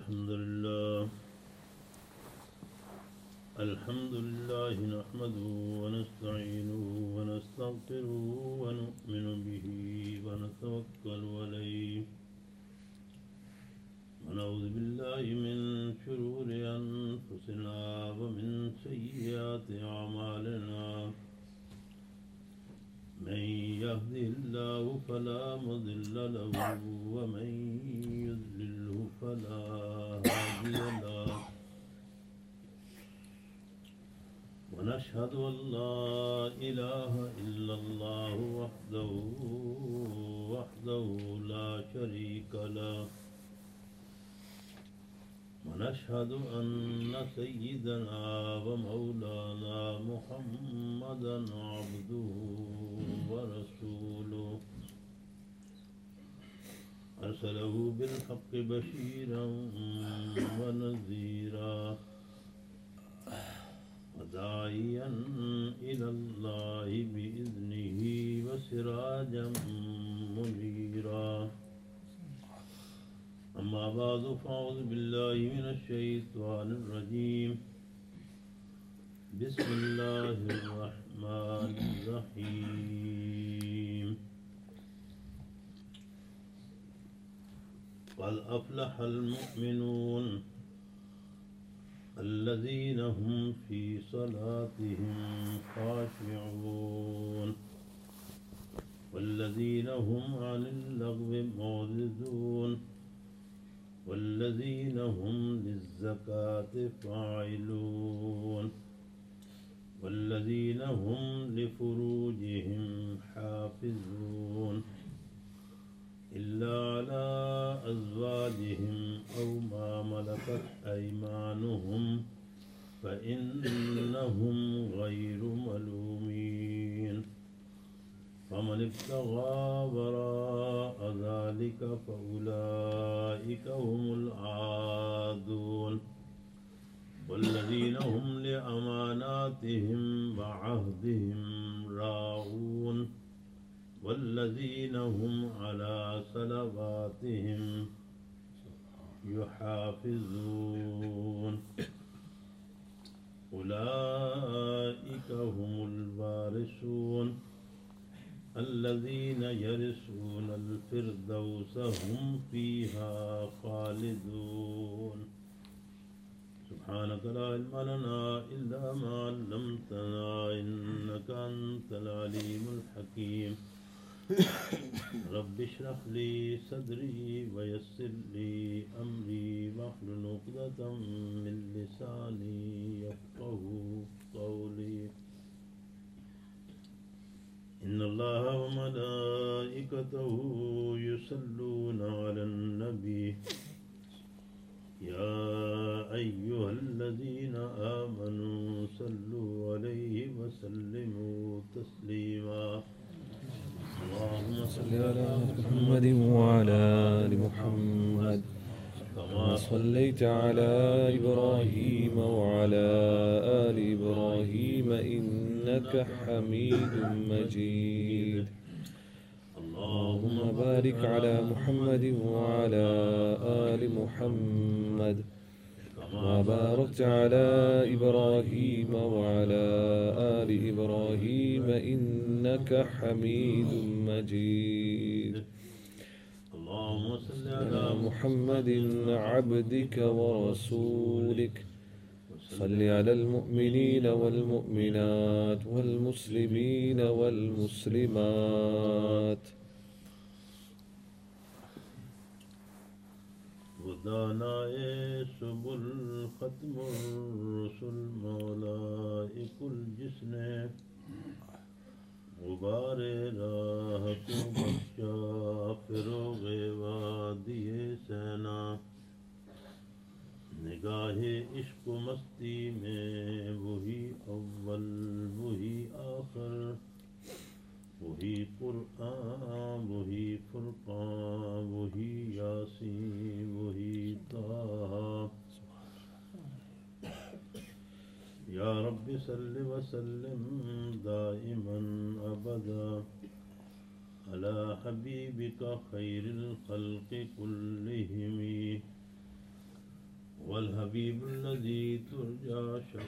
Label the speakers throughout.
Speaker 1: الحمد لله نحمده ونستعينه ونستغفره ونؤمن به ونتوكل عليه ونعوذ بالله من شرور أنفسنا ومن سيئات أعمالنا من يهده الله فلا مضل له ومن يضلله فلا هادي له ونشهد أن لا إله إلا الله وحده لا شريك له ونشهد أن سيدنا ومولانا محمدا عبده ورسوله أرسله بالحق بشيرا ونذيرا وداعيا إلى الله بإذنه وسراجا منيرا أما بعد فأعوذ بالله من الشيطان الرجيم بسم الله الرحمن الرحيم قد أفلح المؤمنون الذين هم في صلاتهم خاشعون والذين هم عن اللغو معرضون والذين هم للزكاة فاعلون والذين هم لفروجهم حافظون إلا على أزواجهم أو ما ملكت أيمانهم فإنهم غير ملومين فمن ابتغى وراء ذلك فأولئك هم العادون والذين هم لأماناتهم وعهدهم راعون والذين هم على صلواتهم يحافظون أولئك هم الوارثون الذين يرثون الفردوس هم فيها خالدون سبحانك لا علم لنا إلا ما علمتنا إنك أنت العليم الحكيم رب اشرح لي صدري ويسر لي أمري واحلل عقدة من لساني يفقهوا قولي إن الله وملائكته يصلون على النبي يا أيها الذين آمنوا صلوا عليه وسلموا تسليما اللهم صل على
Speaker 2: محمد وعلى آل محمد كما صليت على إبراهيم وعلى آل إبراهيم إنك حميد مجيد اللهم بارك على محمد وعلى آل محمد كما باركت على إبراهيم وعلى آل إبراهيم إنك حميد مجيد
Speaker 1: اللهم صل
Speaker 2: على محمد عبدك ورسولك صل على المؤمنين والمؤمنات والمسلمين والمسلمات
Speaker 1: ودانائے سبل ختم الرسل مولائک الجس نے غبار راہ کو بخشا فروغ وادی سینا نگاہ عشق و مستی میں وہی اول وہی آخر وہی قرآن وہی فرقان وہی یاسین وہی طه یا رب صل وسلم دائما ابدا على حبيبك خير الخلق كلهم والحبيب الذي ترجى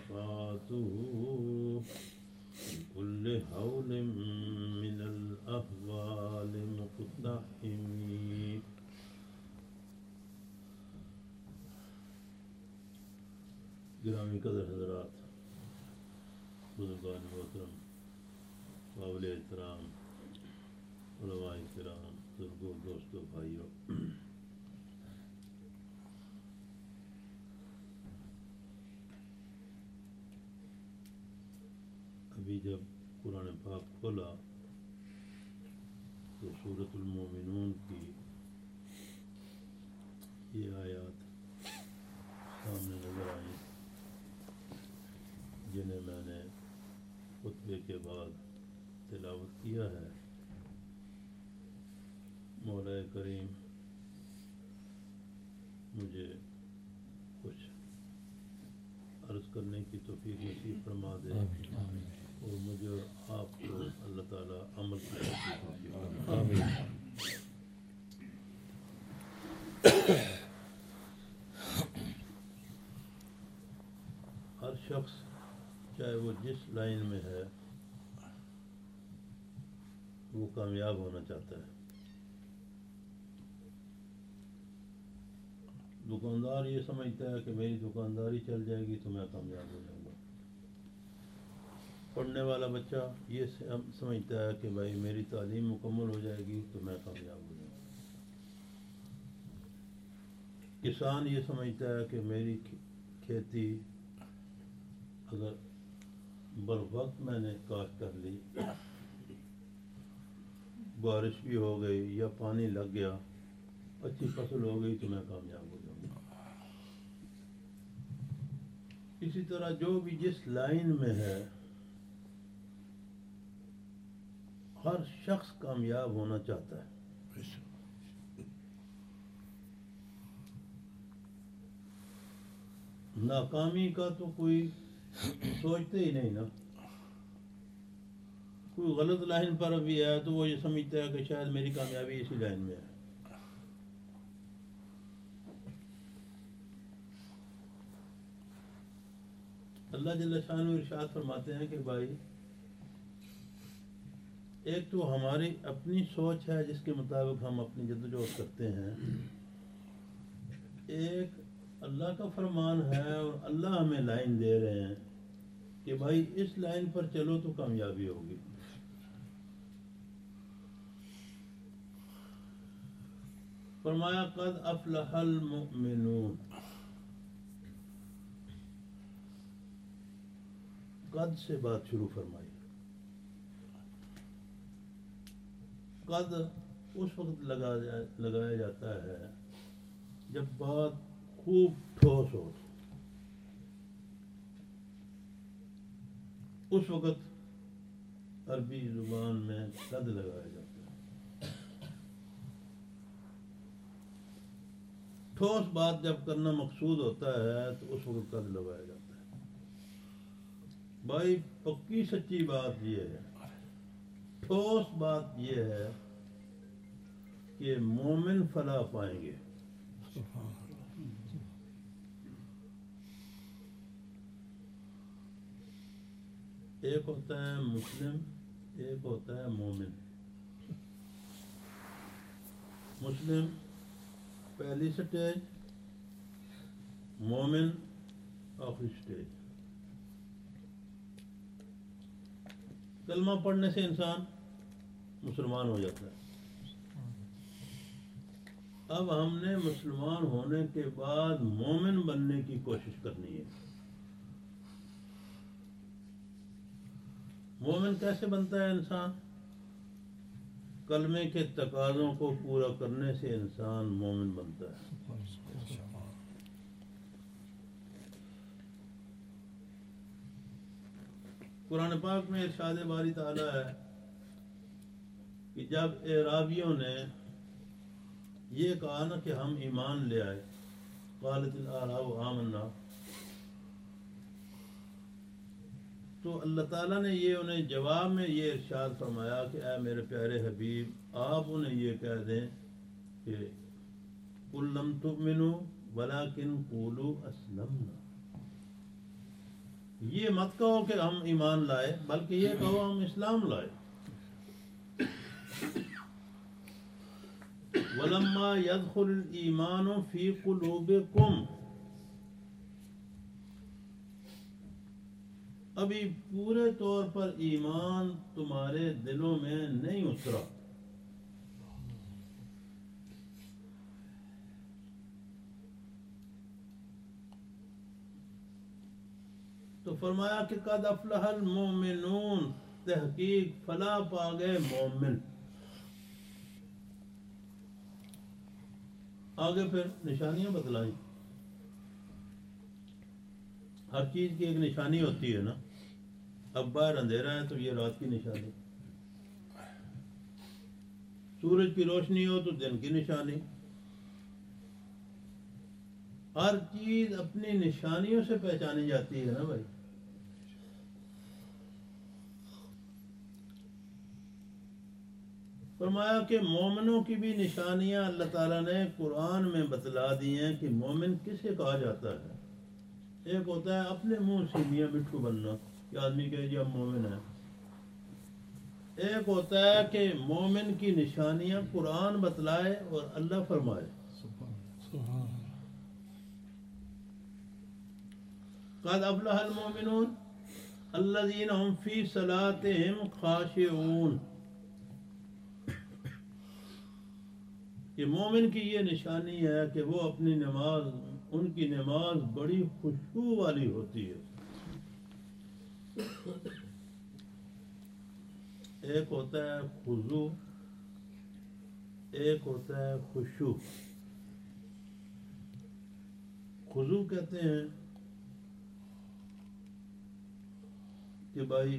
Speaker 1: شفاعته في كل هول من الأهوال مقتحم. گرامی قدر حضرات، بزرگان محترم، قابل احترام علماء کرام، بزرگوں، دوستوں، بھائیوں، ابھی جب قرآن پاک کھولا تو سورۃ المومنون کی یہ آیات سامنے نظر آئیں جنہیں میں نے خطبے کے بعد تلاوت کیا ہے. مولا کریم مجھے کچھ عرض کرنے کی توفیق نصیب فرما دے اور مجھے اور آپ کو اللہ تعالیٰ عمل کی توفیق نصیب فرما دے. ہر شخص چاہے وہ جس لائن میں ہے وہ کامیاب ہونا چاہتا ہے. دکاندار یہ سمجھتا ہے کہ میری دکانداری چل جائے گی تو میں کامیاب ہو جاؤں گا. پڑھنے والا بچہ یہ سمجھتا ہے کہ بھائی میری تعلیم مکمل ہو جائے گی تو میں کامیاب ہو جاؤں گا. کسان یہ سمجھتا ہے کہ میری کھیتی اگر بروقت میں نے کاشت کر لی، بارش بھی ہو گئی یا پانی لگ گیا، اچھی فصل ہو گئی تو میں کامیاب ہو جاؤں گا. اسی طرح جو بھی جس لائن میں ہے ہر شخص کامیاب ہونا چاہتا ہے. ناکامی کا تو کوئی سوچتے ہی نہیں نا. کوئی غلط لائن پر بھی ہے تو وہ یہ سمجھتا ہے کہ شاید میری کامیابی اسی لائن میں ہے. اللہ جل شانہ ارشاد فرماتے ہیں کہ بھائی ایک تو ہماری اپنی سوچ ہے جس کے مطابق ہم اپنی جدوجہد کرتے ہیں، ایک اللہ کا فرمان ہے اور اللہ ہمیں لائن دے رہے ہیں کہ بھائی اس لائن پر چلو تو کامیابی ہوگی. فرمایا قد افلح المؤمنون. قد سے بات شروع فرمائی. قد اس وقت لگایا جاتا ہے جب بات خوب ٹھوس ہو، اس وقت عربی زبان میں قد لگایا جاتا ہے. ٹھوس بات جب کرنا مقصود ہوتا ہے تو اس وقت قد لگایا جاتا ہے. بھائی پکی سچی بات یہ ہے، ٹھوس بات یہ ہے کہ مومن فلاح پائیں گے. ایک ہوتا ہے مسلم، ایک ہوتا ہے مومن. مسلم پہلی سٹیج، مومن آخری سٹیج. کلمہ پڑھنے سے انسان مسلمان ہو جاتا ہے. اب ہم نے مسلمان ہونے کے بعد مومن بننے کی کوشش کرنی ہے. مومن کیسے بنتا ہے انسان؟ کلمے کے تقاضوں کو پورا کرنے سے انسان مومن بنتا ہے. قرآن پاک میں ارشاد باری تعالی ہے کہ جب اعرابیوں نے یہ کہا نا کہ ہم ایمان لے آئے، قالت الاعراب آمنا، تو اللہ تعالیٰ نے یہ انہیں جواب میں یہ ارشاد فرمایا کہ اے میرے پیارے حبیب، آپ انہیں یہ کہہ دیں کہ قل لم تؤمنوا ولیکن قولوا اسلمنا، یہ مت کہو کہ ہم ایمان لائے، بلکہ یہ کہو ہم اسلام لائے. ولما يدخل الایمان فی قلوبکم، ابھی پورے طور پر ایمان تمہارے دلوں میں نہیں اترا. تو فرمایا کہ قد افلح المؤمنون، تحقیق فلاح پا گئے مومن. آگے پھر نشانیاں بتلائیں. ہر چیز کی ایک نشانی ہوتی ہے نا. اب باہر اندھیرا ہے تو یہ رات کی نشانی، سورج کی روشنی ہو تو دن کی نشانی. ہر چیز اپنی نشانیوں سے پہچانی جاتی ہے نا بھائی. فرمایا کہ مومنوں کی بھی نشانیاں اللہ تعالیٰ نے قرآن میں بتلا دی ہیں کہ مومن کسے کہا جاتا ہے. ایک ہوتا ہے اپنے منہ سے میاں مٹھو بننا کہ آدمی کہے جی ہم مومن ہیں. ایک ہوتا ہے کہ مومن کی نشانیاں قرآن بتلائے اور اللہ فرمائے. قد افلح المؤمنون الذین هم فی صلاتهم خاشعون، کہ مومن کی یہ نشانی ہے کہ وہ اپنی نماز، ان کی نماز بڑی خشوع والی ہوتی ہے. ایک ہوتا ہے خضوع، ایک ہوتا ہے خشوع. خضوع کہتے ہیں کہ بھائی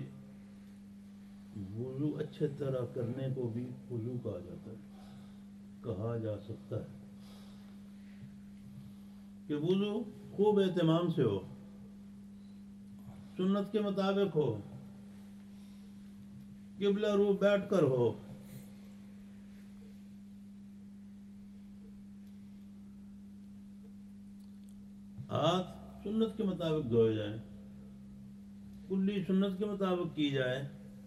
Speaker 1: وضو اچھے طرح کرنے کو بھی خضوع کہا جاتا ہے، کہا جا سکتا ہے کہ وضو خوب اہتمام سے ہو، سنت کے مطابق ہو، قبلہ رو بیٹھ کر ہو. ہاتھ سنت کے مطابق دھوئے جائیں، کلی سنت کے مطابق کی جائے.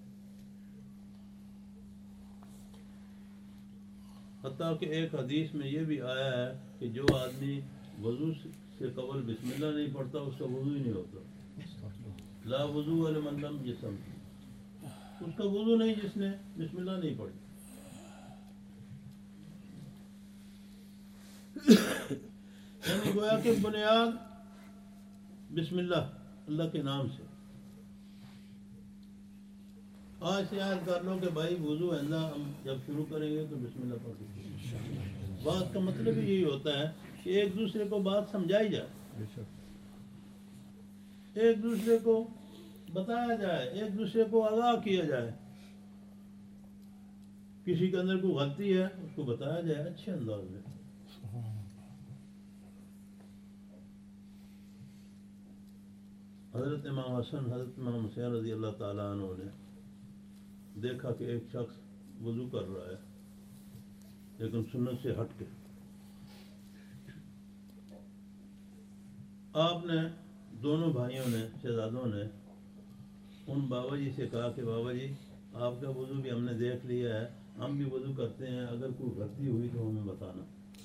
Speaker 1: حتیٰ کہ ایک حدیث میں یہ بھی آیا ہے کہ جو آدمی وضو سے قبل بسم اللہ نہیں پڑھتا اس کا وضو ہی نہیں ہوتا. لا وضو لمن لم جسم، اس کا وضو نہیں جس نے بسم اللہ نہیں پڑھی. یعنی گویا کہ بنیاد بسم اللہ، اللہ کے نام سے. آج سے یاد کر لو کہ بھائی وضو ہے، ہم جب شروع کریں گے تو بسم اللہ پڑھ کے. بات کا مطلب یہی ہوتا ہے کہ ایک دوسرے کو بات سمجھائی جائے، ایک دوسرے کو بتایا جائے، ایک دوسرے کو آگاہ کیا جائے. کسی کے اندر کوئی غلطی ہے اس کو بتایا جائے اچھے انداز میں. حضرت امام حسن، حضرت امام حسین رضی اللہ تعالیٰ عنہ نے دیکھا کہ ایک شخص وضو کر رہا ہے لیکن سنت سے ہٹ کے. آپ نے دونوں بھائیوں نے، شہزادوں نے ان بابا جی سے کہا کہ بابا جی آپ کا وضو بھی ہم نے دیکھ لیا ہے، ہم بھی وضو کرتے ہیں، اگر کوئی غلطی ہوئی تو ہمیں بتانا.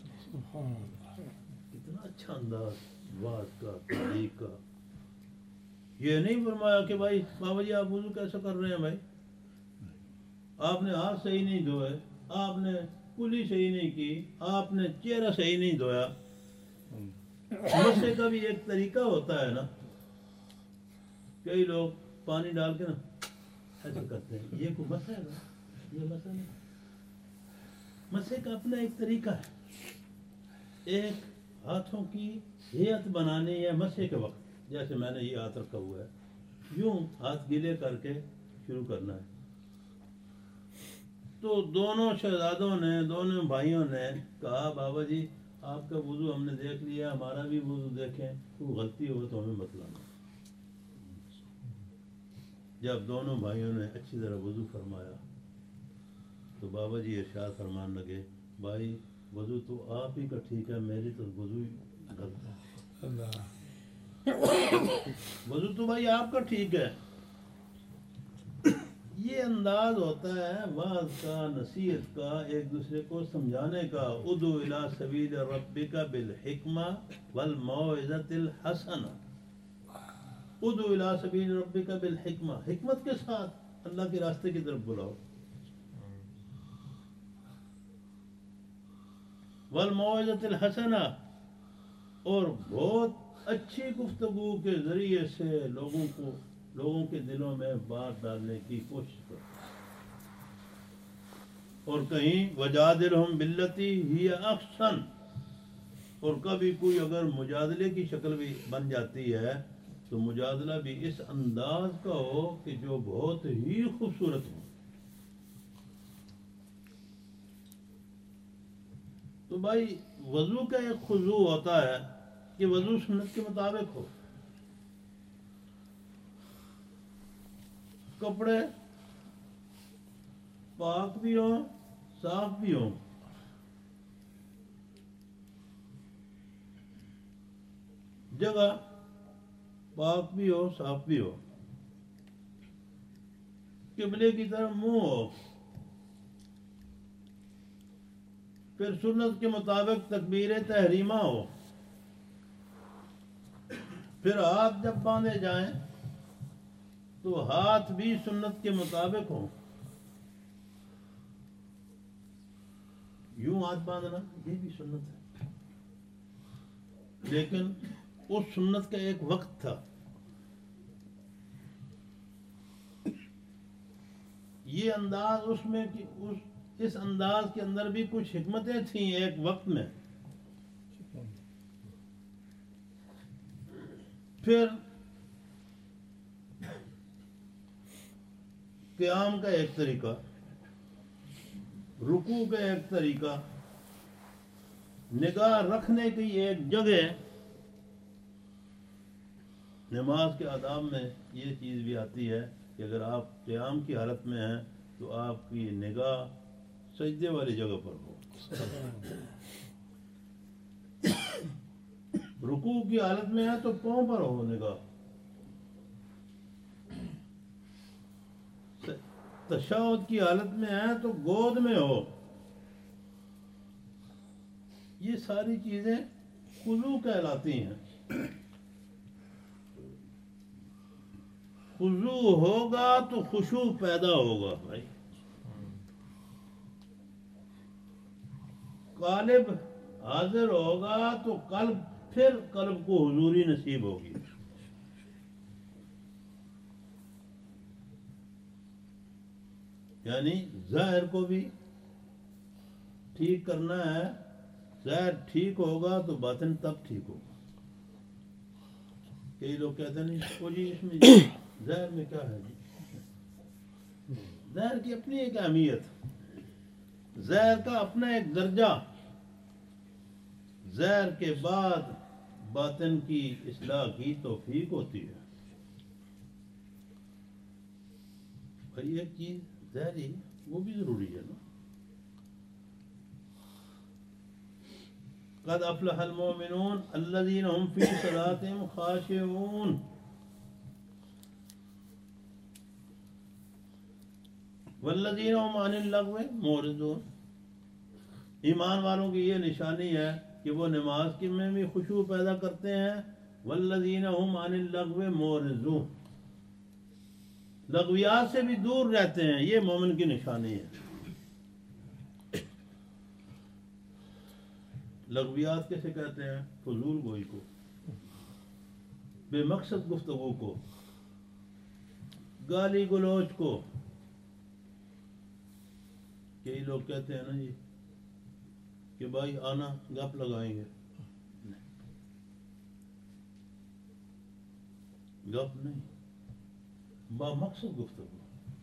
Speaker 1: کتنا اچھا انداز بات کا، تعریف کا. یہ نہیں فرمایا کہ بھائی بابا جی آپ وضو کیسا کر رہے ہیں، بھائی آپ نے ہاتھ صحیح نہیں دھوئے، آپ نے کلی صحیح نہیں کی، آپ نے چہرہ صحیح نہیں دھویا. مسے کا بھی ایک طریقہ ہوتا ہے نا. کئی لوگ پانی ڈال کے نا ایسا کرتے ہیں، یہ کوئی مسا ہے نا، یہ مسا نہیں. مسے کا اپنا ایک طریقہ ہے. ایک ہاتھوں کی ہیئت بنانی ہے مسے کے وقت. جیسے میں نے یہ ہاتھ رکھا ہوا ہے، یوں ہاتھ گیلے کر کے شروع کرنا ہے. تو دونوں شہزادوں نے، دونوں بھائیوں نے کہا بابا جی آپ کا وضو ہم نے دیکھ لیا، ہمارا بھی وضو دیکھیں، کوئی غلطی ہو تو ہمیں بتلانا. جب دونوں بھائیوں نے اچھی طرح وضو فرمایا تو بابا جی ارشاد فرمان لگے، بھائی وضو تو آپ ہی کا ٹھیک ہے، میری تو وضو وضو تو بھائی آپ کا ٹھیک ہے، یہ انداز ہوتا ہے واعظ کا، نصیحت کا، ایک دوسرے کو سمجھانے کا. ادعو الی سبیل ربک بالحکمہ والموعظۃ الحسنہ. ادعو الی سبیل ربک بالحکمہ، حکمت کے ساتھ اللہ کے راستے کی طرف بلاؤ. والموعظۃ الحسنہ، اور بہت اچھی گفتگو کے ذریعے سے لوگوں کے دلوں میں بات ڈالنے کی کوشش کرو. اور کہیں وجادلہم باللتی ہی احسن، اور کبھی کوئی اگر مجادلے کی شکل بھی بن جاتی ہے تو مجادلہ بھی اس انداز کا ہو کہ جو بہت ہی خوبصورت ہو. تو بھائی وضو کا ایک خضوع ہوتا ہے کہ وضو سنت کے مطابق ہو، کپڑے پاک بھی ہوں، صاف بھی ہوں، جگہ پاک بھی ہو، صاف بھی ہو، قبلے کی طرف منہ ہو، پھر سنت کے مطابق تکبیر تحریمہ ہو، پھر ہاتھ جب باندھے جائیں تو ہاتھ بھی سنت کے مطابق ہوں. یوں ہاتھ باندھنا یہ بھی سنت ہے، لیکن اس سنت کا ایک وقت تھا. یہ انداز اس میں اس انداز کے اندر بھی کچھ حکمتیں تھیں ایک وقت میں. پھر قیام کا ایک طریقہ، رکوع کا ایک طریقہ، نگاہ رکھنے کی ایک جگہ. نماز کے آداب میں یہ چیز بھی آتی ہے کہ اگر آپ قیام کی حالت میں ہیں تو آپ کی نگاہ سجدے والی جگہ پر ہو، رکوع کی حالت میں ہے تو پاؤں پر ہو نگاہ، تشہد کی حالت میں ہے تو گود میں ہو. یہ ساری چیزیں خضوع کہلاتی ہیں. خضوع ہوگا تو خشوع پیدا ہوگا بھائی. قالب حاضر ہوگا تو قلب کو حضوری نصیب ہوگی. یعنی ظاہر کو بھی ٹھیک کرنا ہے، ظاہر ٹھیک ہوگا تو باطن تب ٹھیک ہوگا. کئی لوگ کہتے ہیں نہیں وہ جی اس میں ظاہر میں کیا ہے جی، ظاہر کی اپنی ایک اہمیت، ظاہر کا اپنا ایک درجہ، ظاہر کے بعد باطن کی اصلاح کی توفیق ہوتی ہے. بھائی ایک چیز ظاہری وہ بھی ضروری ہے نا. قد افلح المؤمنون الذين هم في صلاتهم خاشعون. والذین هم عن اللغو معرضون. ایمان والوں کی یہ نشانی ہے کہ وہ نماز کے میں بھی خشوع پیدا کرتے ہیں. والذین هم عن اللغو معرضون، لغویات سے بھی دور رہتے ہیں. یہ مومن کی نشانی ہے. لغویات کیسے کہتے ہیں؟ فضول گوئی کو، بے مقصد گفتگو کو، گالی گلوچ کو. کئی لوگ کہتے ہیں نا جی کہ بھائی آنا گپ لگائیں گے. گپ نہیں، با مقصد گفتگو.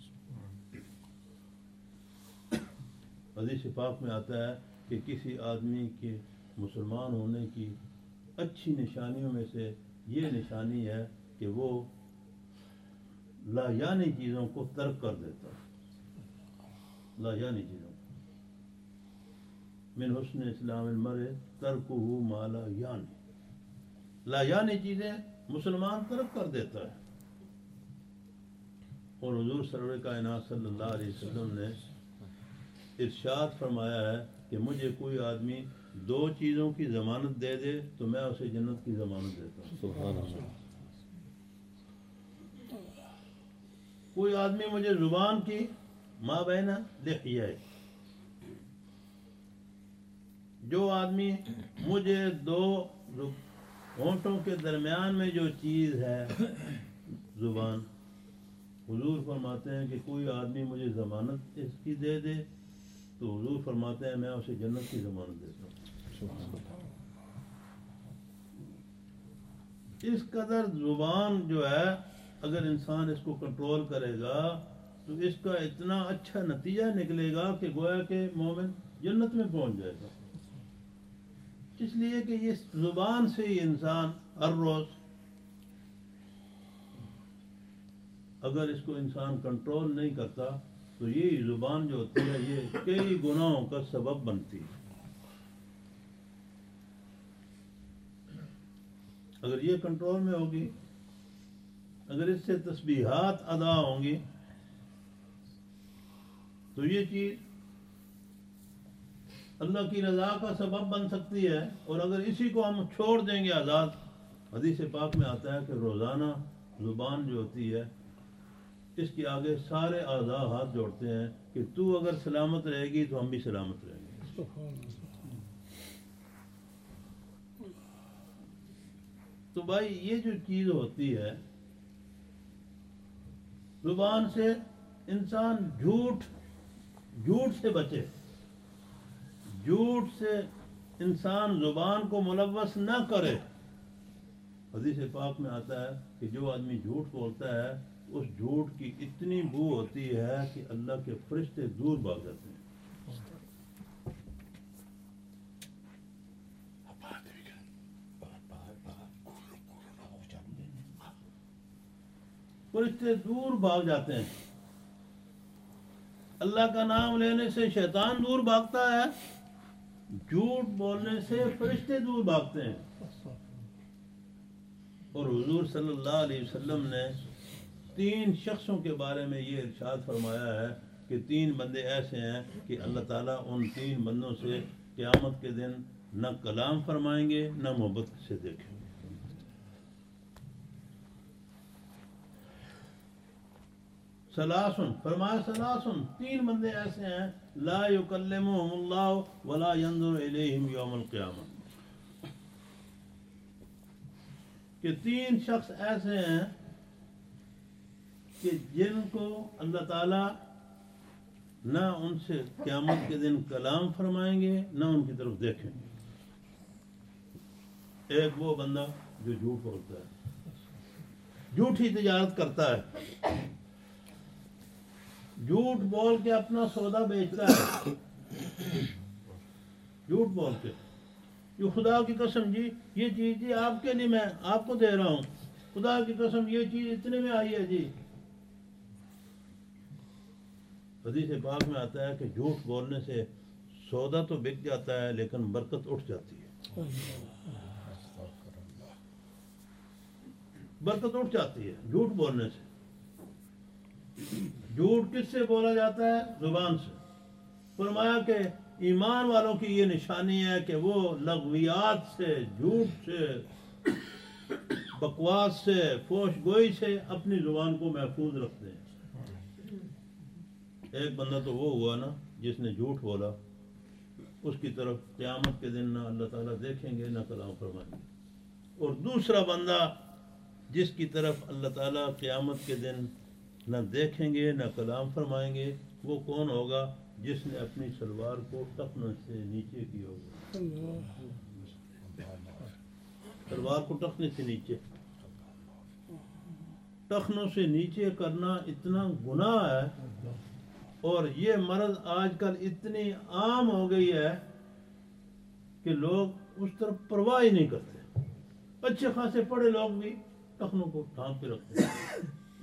Speaker 1: حدیث پاک میں آتا ہے کہ کسی آدمی کے مسلمان ہونے کی اچھی نشانیوں میں سے یہ نشانی ہے کہ وہ لا یعنی چیزوں کو ترک کر دیتا ہے. لا یعنی چیزوں من حسن اسلام المرء ترکہ ما لا یعنی. لا یعنی چیزیں مسلمان ترک کر دیتا ہے. اور حضور سرور کائنات صلی اللہ علیہ وسلم نے ارشاد فرمایا ہے کہ مجھے کوئی آدمی 2 چیزوں کی ضمانت دے دے تو میں اسے جنت کی ضمانت دیتا ہوں.
Speaker 2: سبحان اللہ.
Speaker 1: کوئی آدمی مجھے زبان کی ما بین لحیہ، جو آدمی مجھے 2 ہونٹوں کے درمیان میں جو چیز ہے زبان، حضور فرماتے ہیں کہ کوئی آدمی مجھے ضمانت اس کی دے دے تو حضور فرماتے ہیں میں اسے جنت کی ضمانت دیتا ہوں. اس قدر زبان جو ہے اگر انسان اس کو کنٹرول کرے گا تو اس کا اتنا اچھا نتیجہ نکلے گا کہ گویا کہ مومن جنت میں پہنچ جائے گا. اس لیے کہ یہ زبان سے ہی انسان ہر روز اگر اس کو انسان کنٹرول نہیں کرتا تو یہ زبان جو ہوتی ہے یہ کئی گناہوں کا سبب بنتی ہے. اگر یہ کنٹرول میں ہوگی، اگر اس سے تسبیحات ادا ہوں گی تو یہ چیز اللہ کی رضا کا سبب بن سکتی ہے. اور اگر اسی کو ہم چھوڑ دیں گے آزاد، حدیث پاک میں آتا ہے کہ روزانہ زبان جو ہوتی ہے اس کے آگے سارے اعضاء ہاتھ جوڑتے ہیں کہ تو اگر سلامت رہے گی تو ہم بھی سلامت رہیں گے. تو بھائی یہ جو چیز ہوتی ہے زبان سے انسان جھوٹ سے بچے، جھوٹ سے انسان زبان کو ملوث نہ کرے. حدیث پاک میں آتا ہے کہ جو آدمی جھوٹ بولتا ہے اس جھوٹ کی اتنی بو ہوتی ہے کہ اللہ کے فرشتے دور بھاگ جاتے ہیں. فرشتے دور بھاگ جاتے ہیں. اللہ کا نام لینے سے شیطان دور بھاگتا ہے، جھوٹ بولنے سے فرشتے دور بھاگتے ہیں. اور حضور صلی اللہ علیہ وسلم نے 3 شخصوں کے بارے میں یہ ارشاد فرمایا ہے کہ 3 بندے ایسے ہیں کہ اللہ تعالیٰ ان 3 بندوں سے قیامت کے دن نہ کلام فرمائیں گے نہ محبت سے دیکھیں گے. سلاسن فرمایا، سلاسن 3 بندے ایسے ہیں لا یکلمہم اللہ ولا ینظر الیہم یوم القیامہ، کہ 3 شخص ایسے ہیں کہ جن کو اللہ تعالیٰ نہ ان سے قیامت کے دن کلام فرمائیں گے نہ ان کی طرف دیکھیں گے. ایک وہ بندہ جو جھوٹ بولتا ہے، جھوٹی تجارت کرتا ہے، جھوٹ بول کے اپنا سودا بیچتا ہے، جھوٹ بول کے یہ خدا کی قسم جی یہ چیز جی آپ کے لیے میں آپ کو دے رہا ہوں، خدا کی قسم یہ چیز اتنے میں آئی ہے جی. حدیث پاک میں آتا ہے کہ جھوٹ بولنے سے سودا تو بک جاتا ہے لیکن برکت اٹھ جاتی ہے. برکت اٹھ جاتی ہے جھوٹ بولنے سے. جھوٹ کس سے بولا جاتا ہے؟ زبان سے. فرمایا کہ ایمان والوں کی یہ نشانی ہے کہ وہ لغویات سے، جھوٹ سے، بکواس سے، فوش گوئی سے اپنی زبان کو محفوظ رکھتے ہیں. ایک بندہ تو وہ ہوا نا جس نے جھوٹ بولا، اس کی طرف قیامت کے دن نہ اللہ تعالیٰ دیکھیں گے نہ کلام فرمائیں گے. اور دوسرا بندہ جس کی طرف اللہ تعالیٰ قیامت کے دن نہ دیکھیں گے نہ کلام فرمائیں گے، وہ کون ہوگا؟ جس نے اپنی سلوار کو ٹخنے سے نیچے کی ہوگا. سلوار کو ٹخنے سے نیچے، ٹخنوں سے نیچے کرنا اتنا گناہ ہے. اور یہ مرض آج کل اتنی عام ہو گئی ہے کہ لوگ اس طرف پرواہ ہی نہیں کرتے. اچھے خاصے پڑھے لوگ بھی ٹخنوں کو ڈھانپ کے رکھتے ہیں.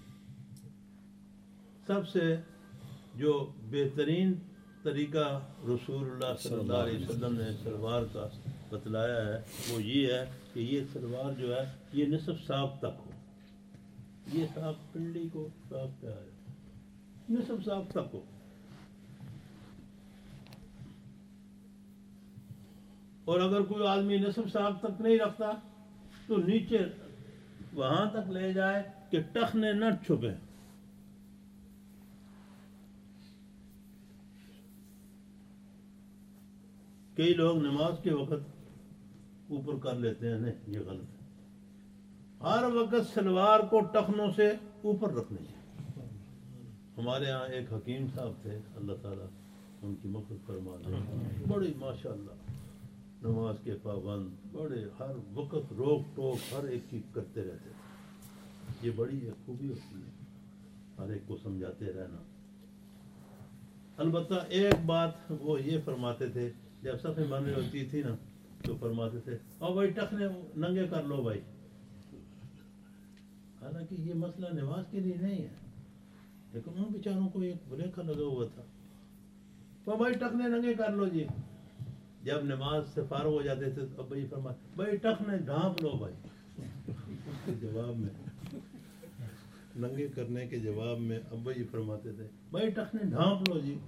Speaker 1: سب سے جو بہترین طریقہ رسول اللہ صلی اللہ علیہ وسلم نے سلوار کا بتلایا ہے وہ یہ ہے کہ یہ سلوار جو ہے یہ نصف ساق تک ہو، یہ ساق پنڈلی کو ساق کیا ہے، نصف ساق تک ہو. اور اگر کوئی آدمی نصف ساق تک نہیں رکھتا تو نیچے وہاں تک لے جائے کہ ٹخنے نہ چھپے. کئی لوگ نماز کے وقت اوپر کر لیتے ہیں، نہیں یہ غلط ہے. ہر وقت سلوار کو ٹخنوں سے اوپر رکھنی ہے. ہمارے ہاں ایک حکیم صاحب تھے، اللہ تعالیٰ ان کی مغفرت فرما دے، بڑی ماشاءاللہ نماز کے پابند، بڑے ہر وقت روک ٹوک ہر ایک کی کرتے رہتے تھے. یہ بڑی خوبی ہوتی ہے، ہر ایک کو سمجھاتے رہنا. البتہ ایک بات وہ یہ فرماتے تھے، جب صفیں بن رہی ہوتی تھی نا تو فرماتے تھے اور بھائی ٹخنے ننگے کر لو بھائی. حالانکہ یہ مسئلہ نماز کے لیے نہیں ہے، لیکن ان بیچاروں کو ایک بریکا لگا ہوا تھا. تو بھائی ٹخنے ننگے کر لو جی. جب نماز سے فارغ ہو جاتے تھے تو ابا جی فرماتے بھائی ٹخنے ڈھانپ لو بھائی. اس کے جواب میں ننگے کرنے کے جواب میں ابا جی فرماتے تھے بھائی ٹخنے ڈھانپ لو جی.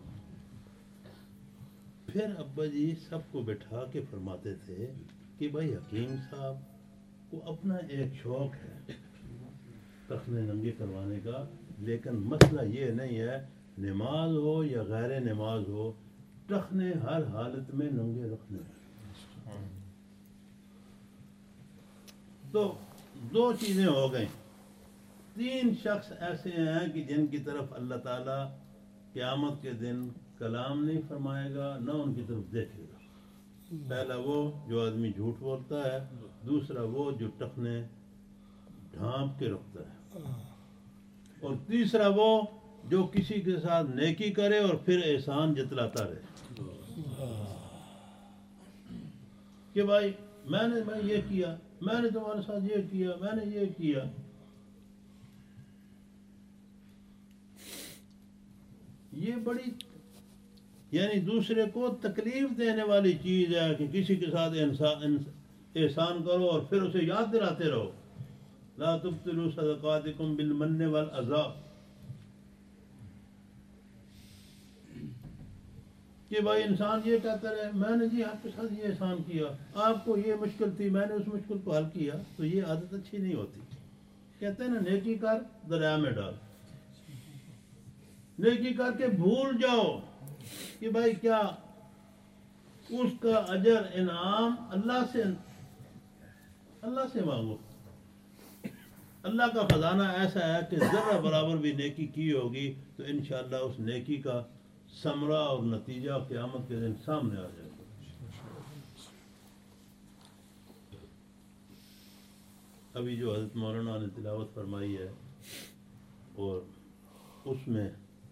Speaker 1: پھر ابا جی سب کو بٹھا کے فرماتے تھے کہ بھائی حکیم صاحب کو اپنا ایک شوق ہے ٹخنے ننگے کروانے کا، لیکن مسئلہ یہ نہیں ہے نماز ہو یا غیر نماز ہو، ٹخنے ہر حالت میں ننگے رکھنے ہیں. تو دو چیزیں ہو گئیں. تین شخص ایسے ہیں کہ جن کی طرف اللہ تعالیٰ قیامت کے دن کلام نہیں فرمائے گا، نہ ان کی طرف دیکھے گا. پہلا وہ جو آدمی جھوٹ بولتا ہے، دوسرا وہ جو ٹخنے ڈھانپ کے رکھتا ہے، اور تیسرا وہ جو کسی کے ساتھ نیکی کرے اور پھر احسان جتلاتا رہے کہ بھائی میں نے یہ کیا، میں نے تمہارے ساتھ یہ کیا، میں نے یہ کیا. یہ بڑی یعنی دوسرے کو تکلیف دینے والی چیز ہے کہ کسی کے ساتھ احسان کرو اور پھر اسے یاد دلاتے رہو. لا تبطلوا صدقاتکم بالمن والاذى، کہ بھائی انسان یہ کہتا رہے میں نے جی آپ کے ساتھ یہ احسان کیا، آپ کو یہ مشکل تھی، میں نے اس مشکل کو حل کیا، تو یہ عادت اچھی نہیں ہوتی. کہتے ہیں نا نیکی کر دریا میں ڈال. نیکی کر کے بھول جاؤ کہ بھائی کیا اس کا اجر انعام اللہ سے مانگو. اللہ کا خزانہ ایسا ہے کہ ذرہ برابر بھی نیکی کی ہوگی تو انشاءاللہ اس نیکی کا ثمرہ اور نتیجہ قیامت کے دن سامنے آ جائے گا. ابھی جو حضرت مولانا نے تلاوت فرمائی ہے اور اس میں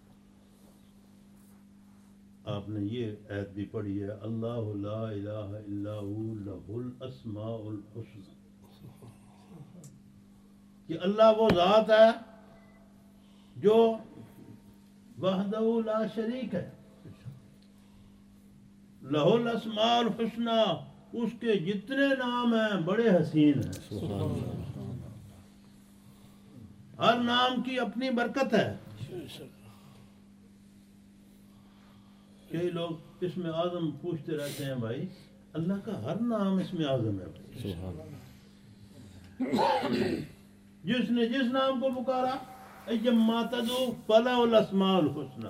Speaker 1: آپ نے یہ آیت بھی پڑھی ہے، اللہ لا الہ الا ہو لہ الاسماء الحسنى، کہ اللہ وہ ذات ہے جو وحدہ لا شریک ہے، لہ الاسماء الحسنى، اس کے جتنے نام ہیں بڑے حسین ہیں. ہر نام کی اپنی برکت ہے. کئی لوگ اسم اعظم پوچھتے رہتے ہیں، بھائی اللہ کا ہر نام اسم اعظم ہے. جس نے جس نام کو پکارا ایما تدعو فلہ الاسماء الحسنى.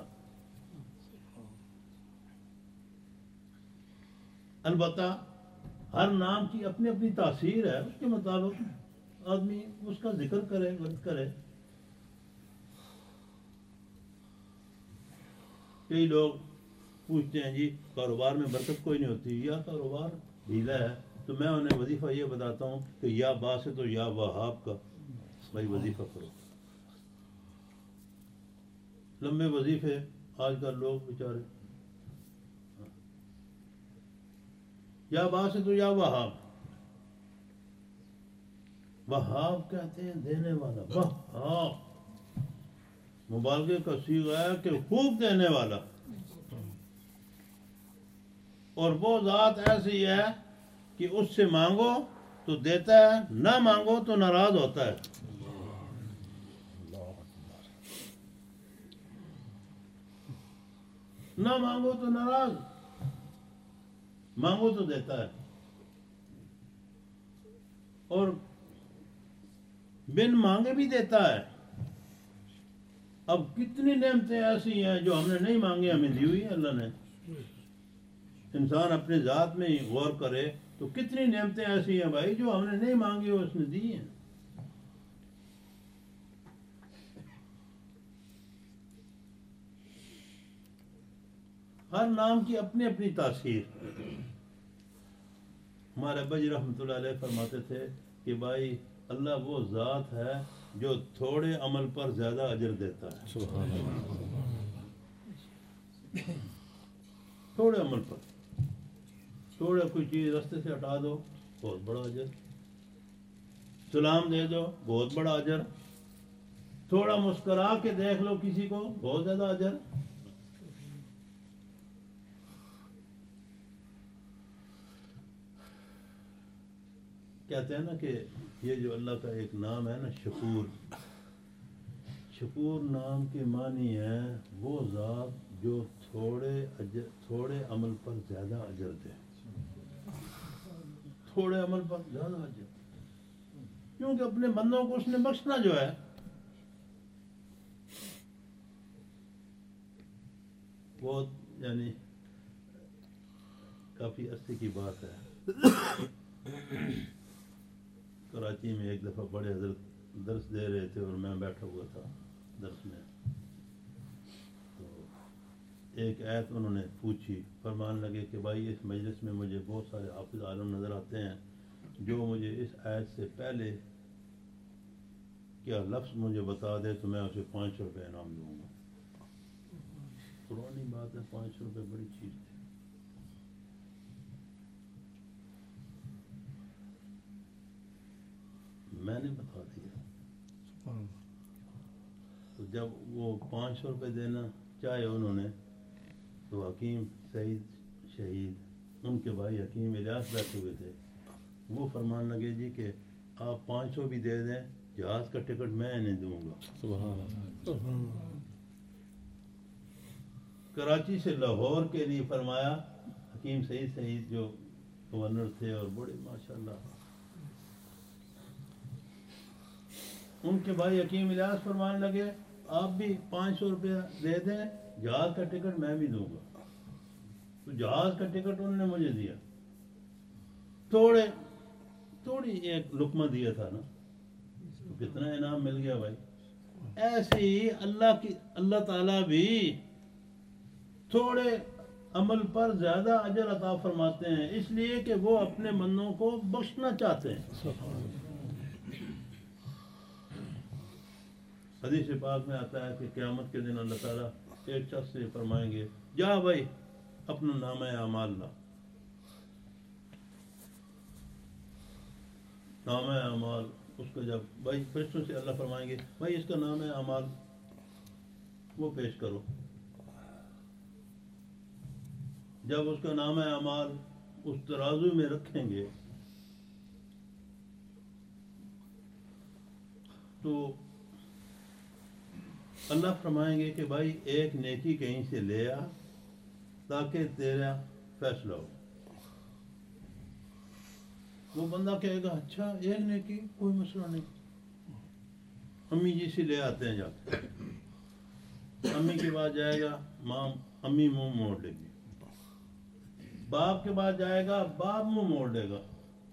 Speaker 1: البتہ ہر نام کی اپنی اپنی تاثیر ہے، اس کے مطابق آدمی اس کا ذکر کرے، ورد کرے. کئی لوگ پوچھتے ہیں جی کاروبار میں برکت کوئی نہیں ہوتی، یا کاروبار ڈھیلا ہے، تو میں انہیں وظیفہ یہ بتاتا ہوں کہ یا باسط و یا وہاب کا بھائی وظیفہ کرو. لمبے وظیفے آج کل لوگ بیچارے، یا باسط و یا وہاب. وہاب کہتے ہیں دینے والا، وہاب مبالغے کا صیغہ ہے کہ خوب دینے والا. اور وہ ذات ایسی ہے کہ اس سے مانگو تو دیتا ہے, نہ مانگو تو ناراض ہوتا ہے. نہ مانگو تو ناراض, مانگو تو دیتا ہے. اور بن مانگے بھی دیتا ہے. اب کتنی نعمتیں ایسی ہیں جو ہم نے نہیں مانگی, ہمیں دی ہوئی ہے اللہ نے. انسان اپنے ذات میں ہی غور کرے تو کتنی نعمتیں ایسی ہیں بھائی جو ہم نے نہیں مانگی اور اس نے دی ہیں. ہر نام کی اپنی اپنی تاثیر. ہمارے ابا جی رحمۃ اللہ علیہ فرماتے تھے کہ بھائی اللہ وہ ذات ہے جو تھوڑے عمل پر زیادہ اجر دیتا ہے.
Speaker 2: سبحان اللہ.
Speaker 1: تھوڑے عمل پر, تھوڑا کوئی چیز راستے سے ہٹا دو, بہت بڑا اجر. سلام دے دو, بہت بڑا اجر. تھوڑا مسکرا کے دیکھ لو کسی کو, بہت زیادہ اجر. کہتے ہیں نا کہ یہ جو اللہ کا ایک نام ہے نا شکور, شکور نام کے معنی ہے وہ ذات جو تھوڑے عمل پر زیادہ اجر دے. تھوڑے عمل پر زیادہ اجر, کیونکہ اپنے بندوں کو اس نے بخشنا جو ہے بہت یعنی کافی عرصے کی بات ہے. کراچی میں ایک دفعہ بڑے حضرت درس دے رہے تھے اور میں بیٹھا ہوا تھا درس میں. تو ایک آیت انہوں نے پوچھی, فرمان لگے کہ بھائی اس مجلس میں مجھے بہت سارے حافظ عالم نظر آتے ہیں, جو مجھے اس آیت سے پہلے کیا لفظ مجھے بتا دے تو میں اسے 500 روپے انعام دوں گا. پرانی بات ہے, 500 روپے بڑی چیز تھی. میں نے بتا دیا. تو جب وہ 500 روپے دینا چاہے انہوں نے, تو حکیم سعید شہید ان کے بھائی حکیم الیاس بیٹھے ہوئے تھے. وہ فرمان لگے جی کہ آپ 500 بھی دے دیں, جہاز کا ٹکٹ میں انہیں دوں گا.
Speaker 2: سبحان اللہ.
Speaker 1: کراچی سے لاہور کے لیے فرمایا. حکیم سعید جو گورنر تھے اور بڑے ماشاءاللہ, ان کے بھائی حکیم الیاس فرمان لگے آپ بھی 500 روپیہ دے دیں, جہاز کا ٹکٹ میں بھی دوں گا. تو جہاز کا ٹکٹ انہوں نے مجھے دیا, تھوڑی ایک لقمہ دیا تھا نا, تو کتنا انعام مل گیا بھائی. ایسے ہی اللہ تعالیٰ بھی تھوڑے عمل پر زیادہ اجر عطا فرماتے ہیں, اس لیے کہ وہ اپنے بندوں کو بخشنا چاہتے ہیں. حدیث پاک میں آتا ہے کہ قیامت کے دن اللہ تعالیٰ ایک شخص سے فرمائیں گے جا بھائی اپنا نامہ اعمال لا. نامہ اعمال اس کو جب بھائی فرشتوں سے اللہ فرمائیں گے بھائی اس کا نامہ اعمال وہ پیش کرو. جب اس کا نامہ اعمال اس ترازو میں رکھیں گے تو اللہ فرمائیں گے کہ بھائی ایک نیکی کہیں سے لے آ تاکہ تیرا فیصلہ ہو. وہ بندہ کہے گا اچھا ایک نیکی, کوئی مسئلہ نہیں. امی جی سے لے آتے ہیں, جاتے امی کے بعد جائے گا ماں, امی منہ موڑ لے گی. باپ کے بعد جائے گا, باپ منہ موڑ لے گا.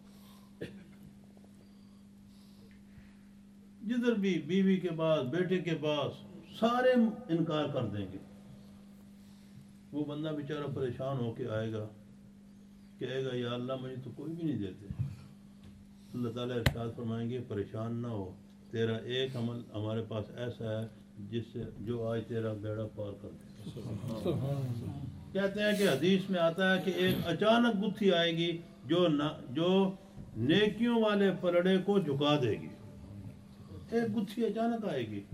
Speaker 1: جدھر بھی بیوی کے پاس, بیٹے کے پاس, سارے انکار کر دیں گے. وہ بندہ بیچارہ پریشان ہو کے آئے گا, کہے گا یا اللہ مجھے تو کوئی بھی نہیں دیتے. اللہ تعالیٰ ارشاد فرمائیں گے پریشان نہ ہو, تیرا ایک عمل ہمارے پاس ایسا ہے جس سے جو آج تیرا بیڑا پار کر دے. کہتے ہیں کہ حدیث میں آتا ہے کہ ایک اچانک گتھی آئے گی جو نیکیوں والے پلڑے کو جھکا دے گی. ایک گتھی اچانک آئے گی.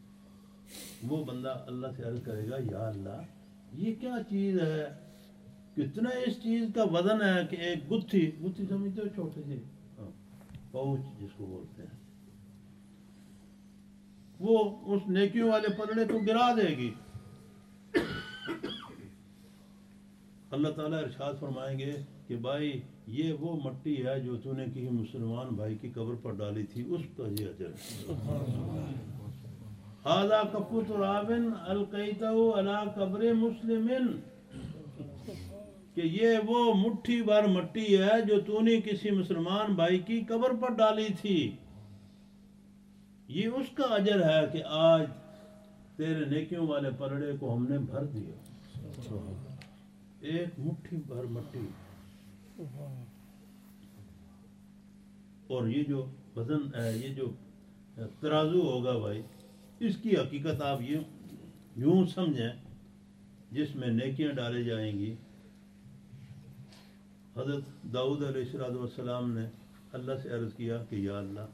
Speaker 1: وہ بندہ اللہ سے عرض کرے گا یا اللہ یہ کیا چیز ہے کتنا اس چیز کا وزن ہے کہ ایک گتھی سمجھتے ہو چھوٹی سی پاؤچ جس کو بولتے ہیں، وہ اس نیکیوں والے پلڑے کو گرا دے گی. اللہ تعالیٰ ارشاد فرمائیں گے کہ بھائی یہ وہ مٹی ہے جو تو نے کسی مسلمان بھائی کی قبر پر ڈالی تھی، اس کا یہ اجر ہے. ھذا کف تراب القیتہ علی قبر مسلم، کہ یہ وہ مٹھی بھر مٹی ہے جو تو نے کسی مسلمان بھائی کی قبر پر ڈالی تھی. یہ اس کا اجر ہے کہ آج تیرے نیکیوں والے پلڑے کو ہم نے بھر دیا. ایک مٹھی بھر مٹی. اور یہ جو وزن ہے، یہ جو ترازو ہوگا بھائی، اس کی حقیقت آپ یوں سمجھیں، جس میں نیکیاں ڈالے جائیں گی. حضرت داؤد علیہ السلام نے اللہ سے عرض کیا کہ یا اللہ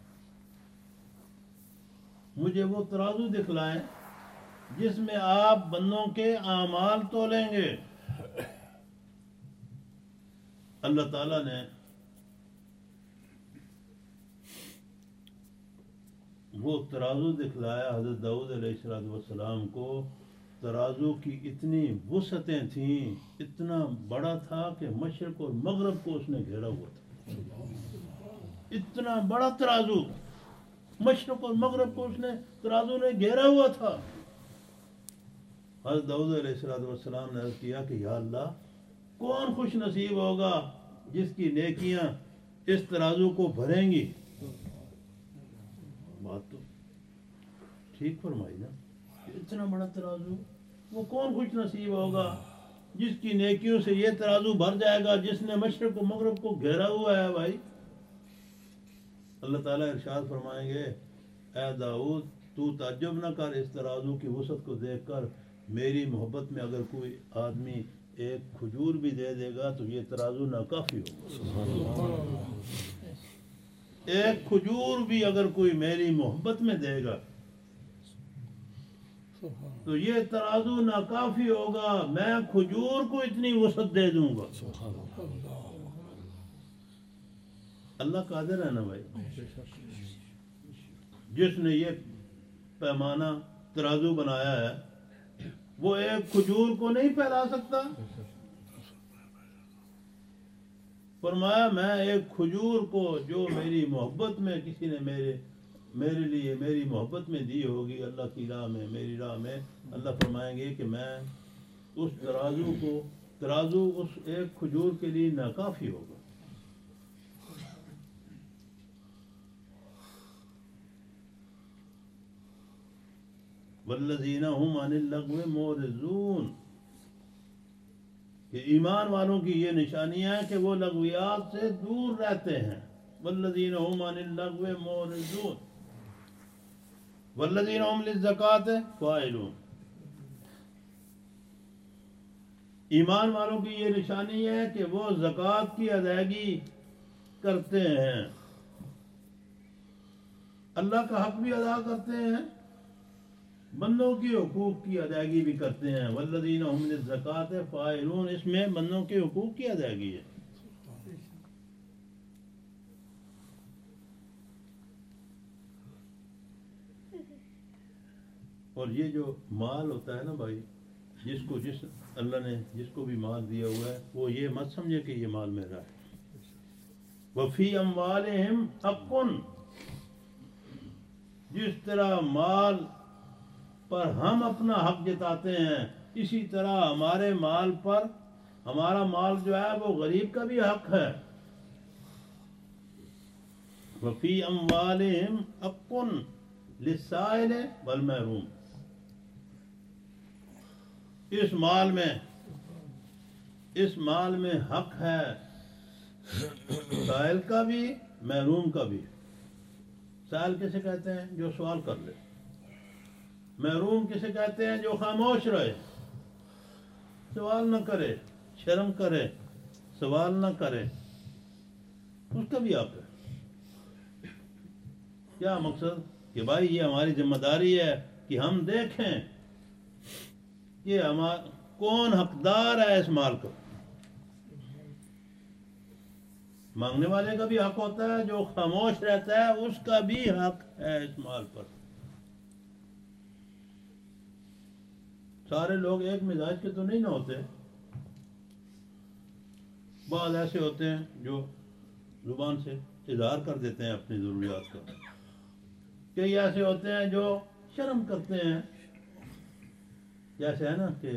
Speaker 1: مجھے وہ ترازو دکھلائیں جس میں آپ بندوں کے اعمال تولیں گے. اللہ تعالیٰ نے وہ ترازو دکھلایا حضرت داؤد علیہ السلام کو. ترازو کی اتنی وسعتیں تھیں، اتنا بڑا تھا کہ مشرق اور مغرب کو اس نے گھیرا ہوا تھا. اتنا بڑا ترازو، مشرق اور مغرب کو اس نے ترازو نے گھیرا ہوا تھا. حضرت داؤد علیہ السلام نے عرض کیا کہ یا اللہ کون خوش نصیب ہوگا جس کی نیکیاں اس ترازو کو بھریں گی. بات تو ٹھیک فرمائی نا، اتنا بڑا ترازو، وہ کون خوش نصیب ہوگا جس کی نیکیوں سے یہ ترازو بھر جائے گا جس نے مشرق و مغرب کو گھیرا ہوا ہے. بھائی اللہ تعالیٰ ارشاد فرمائیں گے اے داؤد تو تعجب نہ کر اس ترازو کی وسعت کو دیکھ کر. میری محبت میں اگر کوئی آدمی ایک کھجور بھی دے دے گا تو یہ ترازو ناکافی ہوگا. ایک کھجور بھی اگر کوئی میری محبت میں دے گا تو یہ ترازو ناکافی ہوگا. میں کھجور کو اتنی وسعت دے دوں گا. اللہ قادر ہے نا بھائی، جس نے یہ پیمانہ ترازو بنایا ہے وہ ایک کھجور کو نہیں پھیلا سکتا. فرمایا میں ایک کھجور کو جو میری محبت میں کسی نے میرے لیے میری محبت میں دی ہوگی اللہ کی راہ میں، میری راہ میں، اللہ فرمائیں گے کہ میں اس ترازو اس ایک کھجور کے لیے ناکافی ہوگا. والذین هم عن اللغو معرضون، کہ ایمان والوں کی یہ نشانیاں ہیں کہ وہ لغویات سے دور رہتے ہیں. والذین هم عن اللغو معرضون والذین هم للزکاۃ فاعلون. ایمان والوں کی یہ نشانی ہے کہ وہ زکوٰۃ کی ادائیگی کرتے ہیں، اللہ کا حق بھی ادا کرتے ہیں، بندوں کے حقوق کی ادائیگی بھی کرتے ہیں. والذین هم للزکاۃ فاعلون، اس میں بندوں کے حقوق کی ادائیگی ہے. اور یہ جو مال ہوتا ہے نا بھائی، جس اللہ نے جس کو بھی مال دیا ہوا ہے وہ یہ مت سمجھے کہ یہ مال میرا ہے. وفی اموالہم حق، جس طرح مال پر ہم اپنا حق جتاتے ہیں اسی طرح ہمارے مال پر، ہمارا مال جو ہے وہ غریب کا بھی حق ہے. وفی اموالہم حق للسائل والمحروم، اس مال میں حق ہے سائل کا بھی محروم کا بھی. سائل کسے کہتے ہیں؟ جو سوال کر لے. محروم کسے کہتے ہیں؟ جو خاموش رہے، سوال نہ کرے، شرم کرے، سوال نہ کرے، اس کا بھی حق ہے. کیا مقصد؟ کہ بھائی یہ ہماری ذمہ داری ہے کہ ہم دیکھیں کہ کون حقدار ہے اس مال کا. مانگنے والے کا بھی حق ہوتا ہے، جو خاموش رہتا ہے اس کا بھی حق ہے اس مال پر. سارے لوگ ایک مزاج کے تو نہیں نہ ہوتے. بعض ایسے ہوتے ہیں جو زبان سے اظہار کر دیتے ہیں اپنی ضروریات کا. کئی ایسے ہوتے ہیں جو شرم کرتے ہیں، جیسے ہے نا کہ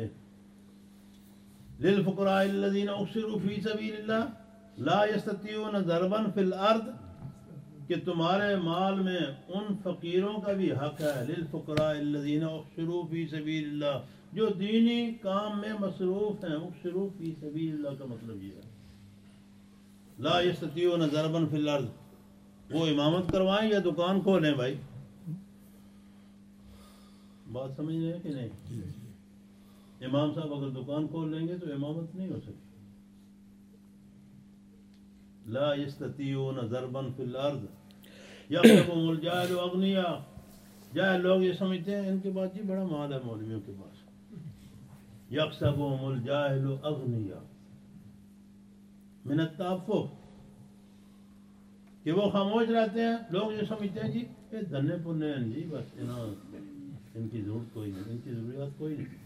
Speaker 1: للفقراء الذین احصروا فی سبیل اللہ لا یستطیعون ضربا فی الارض، کہ تمہارے مال میں ان فقیروں کا بھی حق ہے. للفقراء الذین احصروا فی سبیل اللہ، جو دینی کام میں مصروف ہیں. احصروا فی سبیل اللہ کا مطلب یہ ہے لا یستطیعون ضربا فی الارض. وہ امامت کروائیں یا دکان کھولیں بھائی، بات سمجھ رہے ہیں کہ نہیں؟ امام صاحب اگر دکان کھول لیں گے تو امامت نہیں ہو سکتی. لا یستطیعون ضربا فی الارض یحسبهم الجاہل اغنیاء. جاہل لوگ یہ سمجھتے ہیں ان کے پاس جی بڑا مال ہے مولویوں کے پاس. یحسبهم الجاہل اغنیاء من التعفف، کہ وہ خاموش رہتے ہیں. لوگ یہ سمجھتے ہیں جی یہ دھنے پنے ہیں جی، بس ان کی ضرورت کوئی نہیں، ان کی ضروریات کوئی نہیں.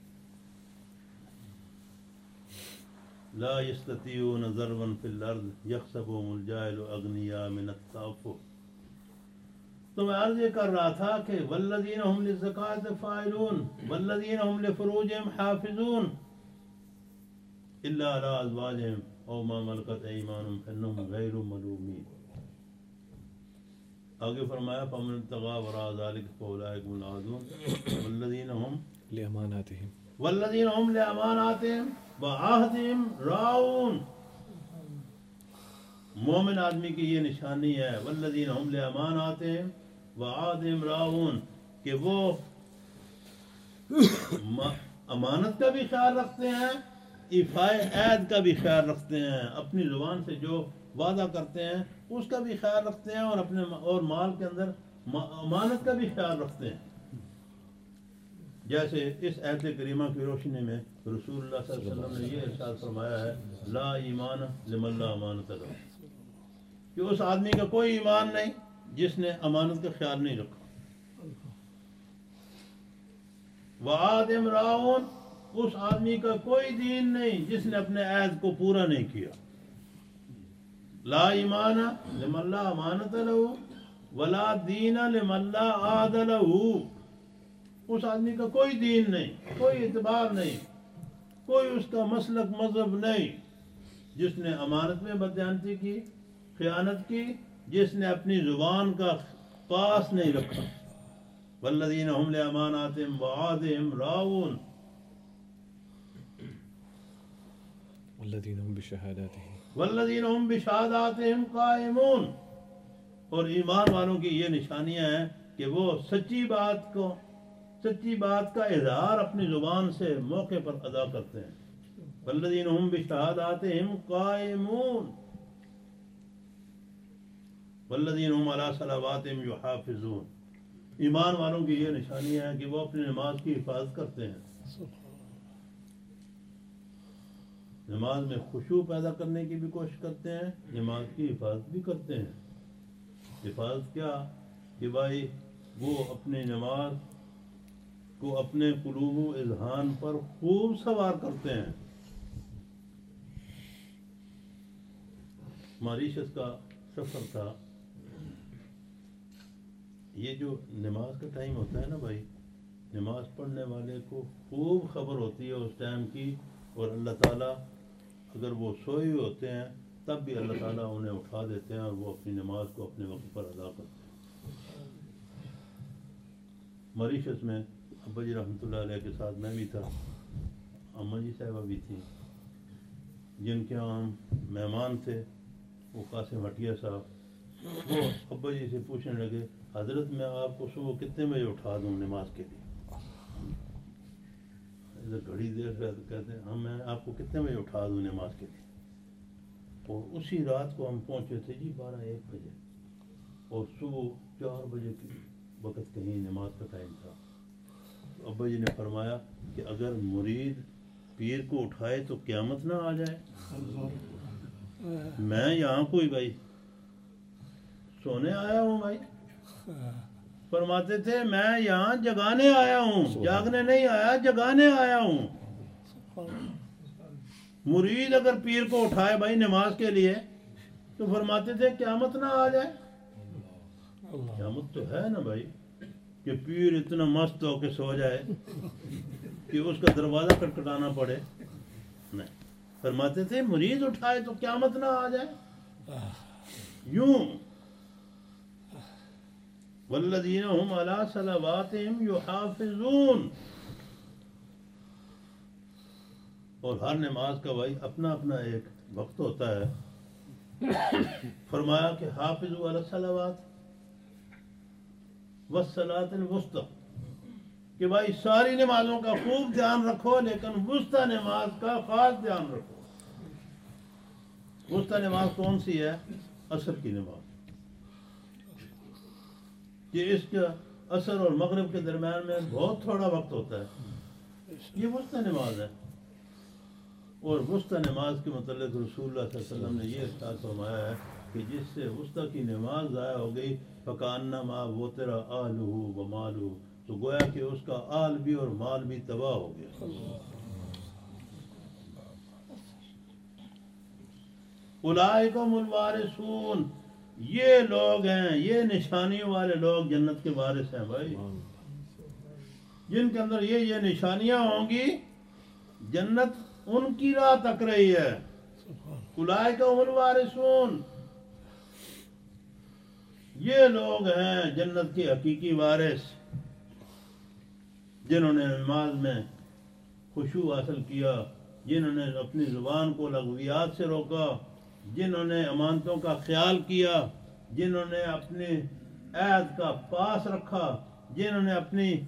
Speaker 1: لا یستطیعون ضربا فی الارض یحسبهم الجاہل اغنیاء من التعفف. تو میں عرض یہ کر رہا تھا کہ والذین هم للزکاۃ فاعلون والذین هم لفروجهم حافظون الا علی ازواجهم او ما ملکت ایمانهم فانهم غیر ملومین. آگے فرمایا فمن ابتغى وراء ذلك فاولئک هم العادون والذین هم لاماناتهم وعہدهم راعون. مومن آدمی کی یہ نشانی ہے والذین هم لاماناتهم وعہدهم راعون، کہ وہ امانت کا بھی خیال رکھتے ہیں، ایفائے عہد کا بھی خیال رکھتے ہیں. اپنی زبان سے جو وعدہ کرتے ہیں اس کا بھی خیال رکھتے ہیں، اور اپنے اور مال کے اندر امانت کا بھی خیال رکھتے ہیں. جیسے اس آیت کریمہ کی روشنی میں رسول اللہ صلی اللہ علیہ وسلم نے یہ ارشاد فرمایا ہے لا ایمان لمن لا امانت لہ، کہ اس آدمی کا کوئی ایمان نہیں جس نے امانت کا خیال نہیں رکھا. وعہدہم راعون، اس آدمی کا کوئی دین نہیں جس نے اپنے عہد کو پورا نہیں کیا. لا ایمان لمن لا امانت لہ ولا دین لمن لا عہد لہ. اس آدمی کا کوئی دین نہیں، کوئی اعتبار نہیں، کوئی اس کا مسلک مذہب نہیں جس نے امانت میں بددیانتی کی، خیانت کی، جس نے اپنی زبان کا پاس نہیں رکھا. والذین هم لاماناتہم وعہدہم راعون والذین هم بشہاداتہم قائمون. اور ایمان والوں کی یہ نشانیاں ہیں کہ وہ سچی بات کا اظہار اپنی زبان سے موقع پر ادا کرتے ہیں. والذین هم بشہاداتہم قائمون والذین هم علی صلواتہم یحافظون. ایمان والوں کی یہ نشانیاں ہیں کہ وہ اپنی نماز کی حفاظت کرتے ہیں. نماز میں خشوع پیدا کرنے کی بھی کوشش کرتے ہیں، نماز کی حفاظت بھی کرتے ہیں. حفاظت کیا کہ بھائی وہ اپنی نماز کو اپنے قلوب و اذہان پر خوب سوار کرتے ہیں. ماریشس کا سفر تھا. یہ جو نماز کا ٹائم ہوتا ہے نا بھائی، نماز پڑھنے والے کو خوب خبر ہوتی ہے اس ٹائم کی، اور اللہ تعالیٰ اگر وہ سوئے ہوئے ہوتے ہیں تب بھی اللہ تعالیٰ انہیں اٹھا دیتے ہیں اور وہ اپنی نماز کو اپنے وقت پر ادا کرتے ہیں. ماریشس میں ابا جی رحمۃ اللہ علیہ کے ساتھ میں بھی تھا، اماں جی صاحبہ بھی تھی، جن کے ہم مہمان تھے وہ قاسم ہٹیا صاحب. وہ ابا جی سے پوچھنے لگے حضرت میں آپ کو صبح کتنے بجے اٹھا دوں نماز کے لیے؟ گھڑی دیر سے کہتے ہیں میں آپ کو کتنے بجے اٹھا دوں نماز کے لیے؟ اور اسی رات کو ہم پہنچے تھے جی 12-1 بجے، اور صبح 4 بجے کے وقت کہیں نماز کا ٹائم تھا. ابا جی نے فرمایا کہ اگر مرید پیر کو اٹھائے تو قیامت نہ آ جائے. میں یہاں کوئی بھائی سونے آیا ہوں بھائی. فرماتے تھے میں یہاں جگانے آیا ہوں, جاگنے نہیں آیا, جگانے آیا ہوں. مرید اگر پیر کو اٹھائے بھائی نماز کے لیے تو فرماتے تھے قیامت نہ آ جائے. قیامت تو ہے نا بھائی کہ پیر اتنا مست ہو کے سو جائے کہ اس کا دروازہ کٹکھٹانا پڑے. نہیں, فرماتے تھے مرید اٹھائے تو قیامت نہ آ جائے. یوں والذین هم علی صلواتہم یحافظون. اور ہر نماز کا بھائی اپنا اپنا ایک وقت ہوتا ہے. فرمایا کہ حافظوا علی الصلوات والصلاۃ الوسطی, کہ بھائی ساری نمازوں کا خوب دھیان رکھو لیکن وسطی نماز کا خاص دھیان رکھو. وسطی نماز کون سی ہے؟ عصر کی نماز. کہ اس کا عصر اور مغرب کے درمیان میں بہت تھوڑا وقت ہوتا ہے, یہ وسطی نماز ہے. اور وسطی نماز کے متعلق رسول اللہ صلی اللہ علیہ وسلم نے یہ ارشاد فرمایا ہے کہ جس سے وسطی کی نماز ضائع ہو گئی فکأنما وطر آلہ ومالہ, تو گویا کہ اس کا آل بھی اور مال بھی تباہ ہو گیا. اولئک هم الوارثون, یہ لوگ ہیں, یہ نشانیوں والے لوگ جنت کے وارث ہیں بھائی, جن کے اندر یہ نشانیاں ہوں گی جنت ان کی راہ تک رہی ہے. اولئک هم الوارثون, یہ لوگ ہیں جنت کے حقیقی وارث, جنہوں نے نماز میں خشوع حاصل کیا, جنہوں نے اپنی زبان کو لغویات سے روکا, جنہوں نے امانتوں کا خیال کیا, جنہوں نے اپنے عہد کا پاس رکھا, جنہوں نے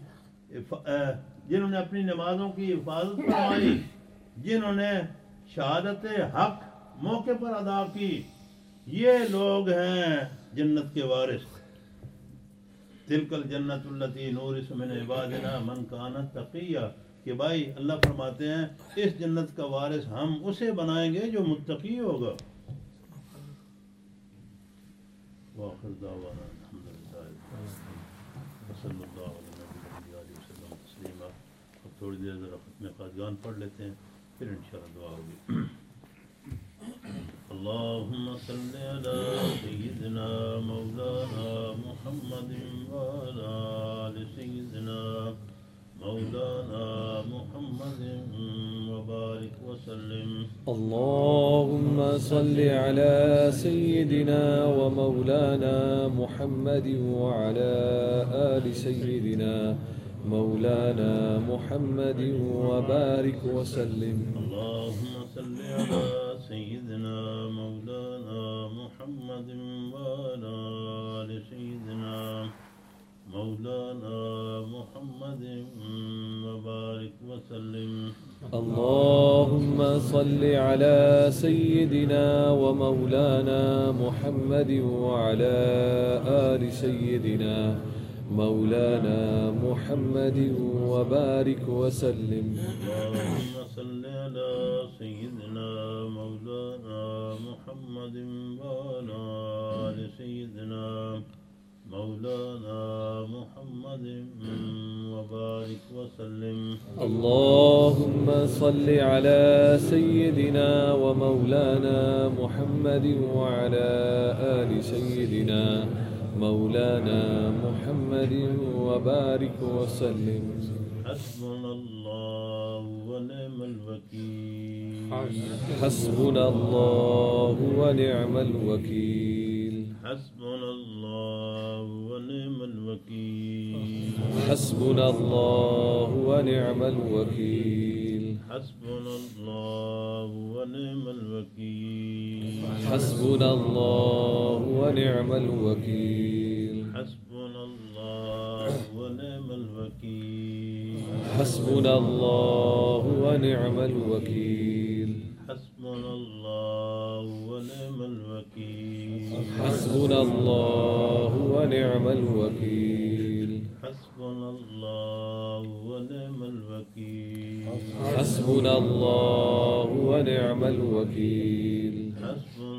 Speaker 1: اپنی نمازوں کی حفاظت فرمائی, جنہوں نے شہادت حق موقع پر ادا کی, یہ لوگ ہیں جنت کے وارث. تلک الجنت التی نورث من عبادنا من کان تقیا, کہ بھائی اللہ فرماتے ہیں اس جنت کا وارث ہم اسے بنائیں گے جو متقی ہوگا. وآخر دعوانا الحمدللہ صلی اللہ علیہ وسلم تسلیما. اب تھوڑی دیر ذرا ختم خواجگان پڑھ لیتے ہیں, پھر انشاءاللہ دعا ہوگی. اللهم صل على سيدنا مولانا محمد وعلى آل سيدنا مولانا محمد وبارك وسلم.
Speaker 2: اللهم صل على سيدنا ومولانا محمد وعلى آل سيدنا مولانا محمد وبارك وسلم.
Speaker 1: اللهم صل على سيدنا مولانا محمد وعلى آل سيدنا مولانا محمد وبارك وسلم.
Speaker 2: اللهم صل على سيدنا ومولانا محمد وعلى آل سيدنا مولانا محمد وبارك وسلم.
Speaker 1: اللهم صل على سيدنا مولانا محمد وعلى آل سيدنا مولانا محمد وبارك وسلم.
Speaker 2: اللهم صل على سيدنا ومولانا محمد وعلى آل سيدنا مولانا محمد وبارك وسلم.
Speaker 1: حسبنا الله ونعم الوكيل.
Speaker 2: حسبنا الله ونعم الوكيل.
Speaker 1: حسبنا الله ونعم الوكيل.
Speaker 2: حسبنا الله ونعم الوكيل.
Speaker 1: حسبنا الله ونعم الوكيل.
Speaker 2: حسبنا الله ونعم الوكيل.
Speaker 1: حسبنا الله ونعم الوكيل.
Speaker 2: حسبنا الله ونعم الوكيل.
Speaker 1: حسبنا الله ونعم الوكيل.
Speaker 2: حسبنا الله ونعم الوكيل.
Speaker 1: حسبنا الله ونعم الوكيل.
Speaker 2: حسبنا الله ونعم الوكيل.
Speaker 1: حسبنا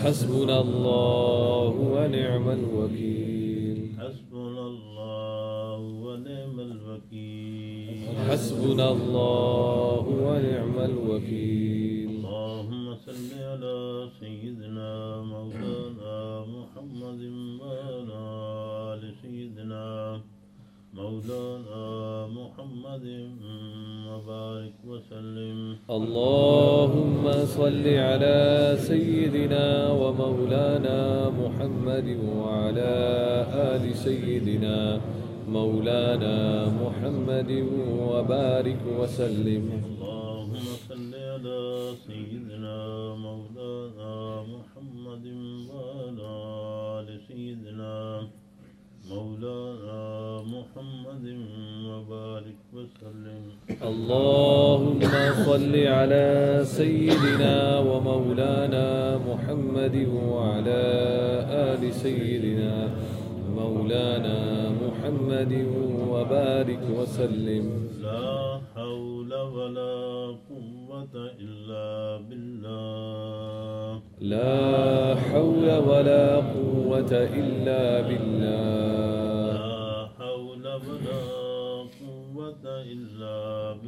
Speaker 2: حسبنا الله ونعم الوكيل
Speaker 1: حسبنا الله ونعم الوكيل
Speaker 2: حسبنا الله ونعم الوكيل
Speaker 1: اللهم صل على سيدنا مولانا محمد وعلى آل سيدنا مولانا محمد وبارك وسلم
Speaker 2: اللهم صل على سيدنا ومولانا محمد وعلى آل سيدنا مولانا محمد وبارك وسلم
Speaker 1: اللهم صل على سيدنا مولانا محمد وعلى آل سيدنا مولانا محمد وبارك وسلم
Speaker 2: اللهم صل على سيدنا ومولانا محمد وعلى آل سيدنا مولانا محمد وبارك وسلم
Speaker 1: لا حول ولا قوة إلا بالله
Speaker 2: لا حول ولا قوة إلا بالله
Speaker 1: لا حول ولا قوة إلا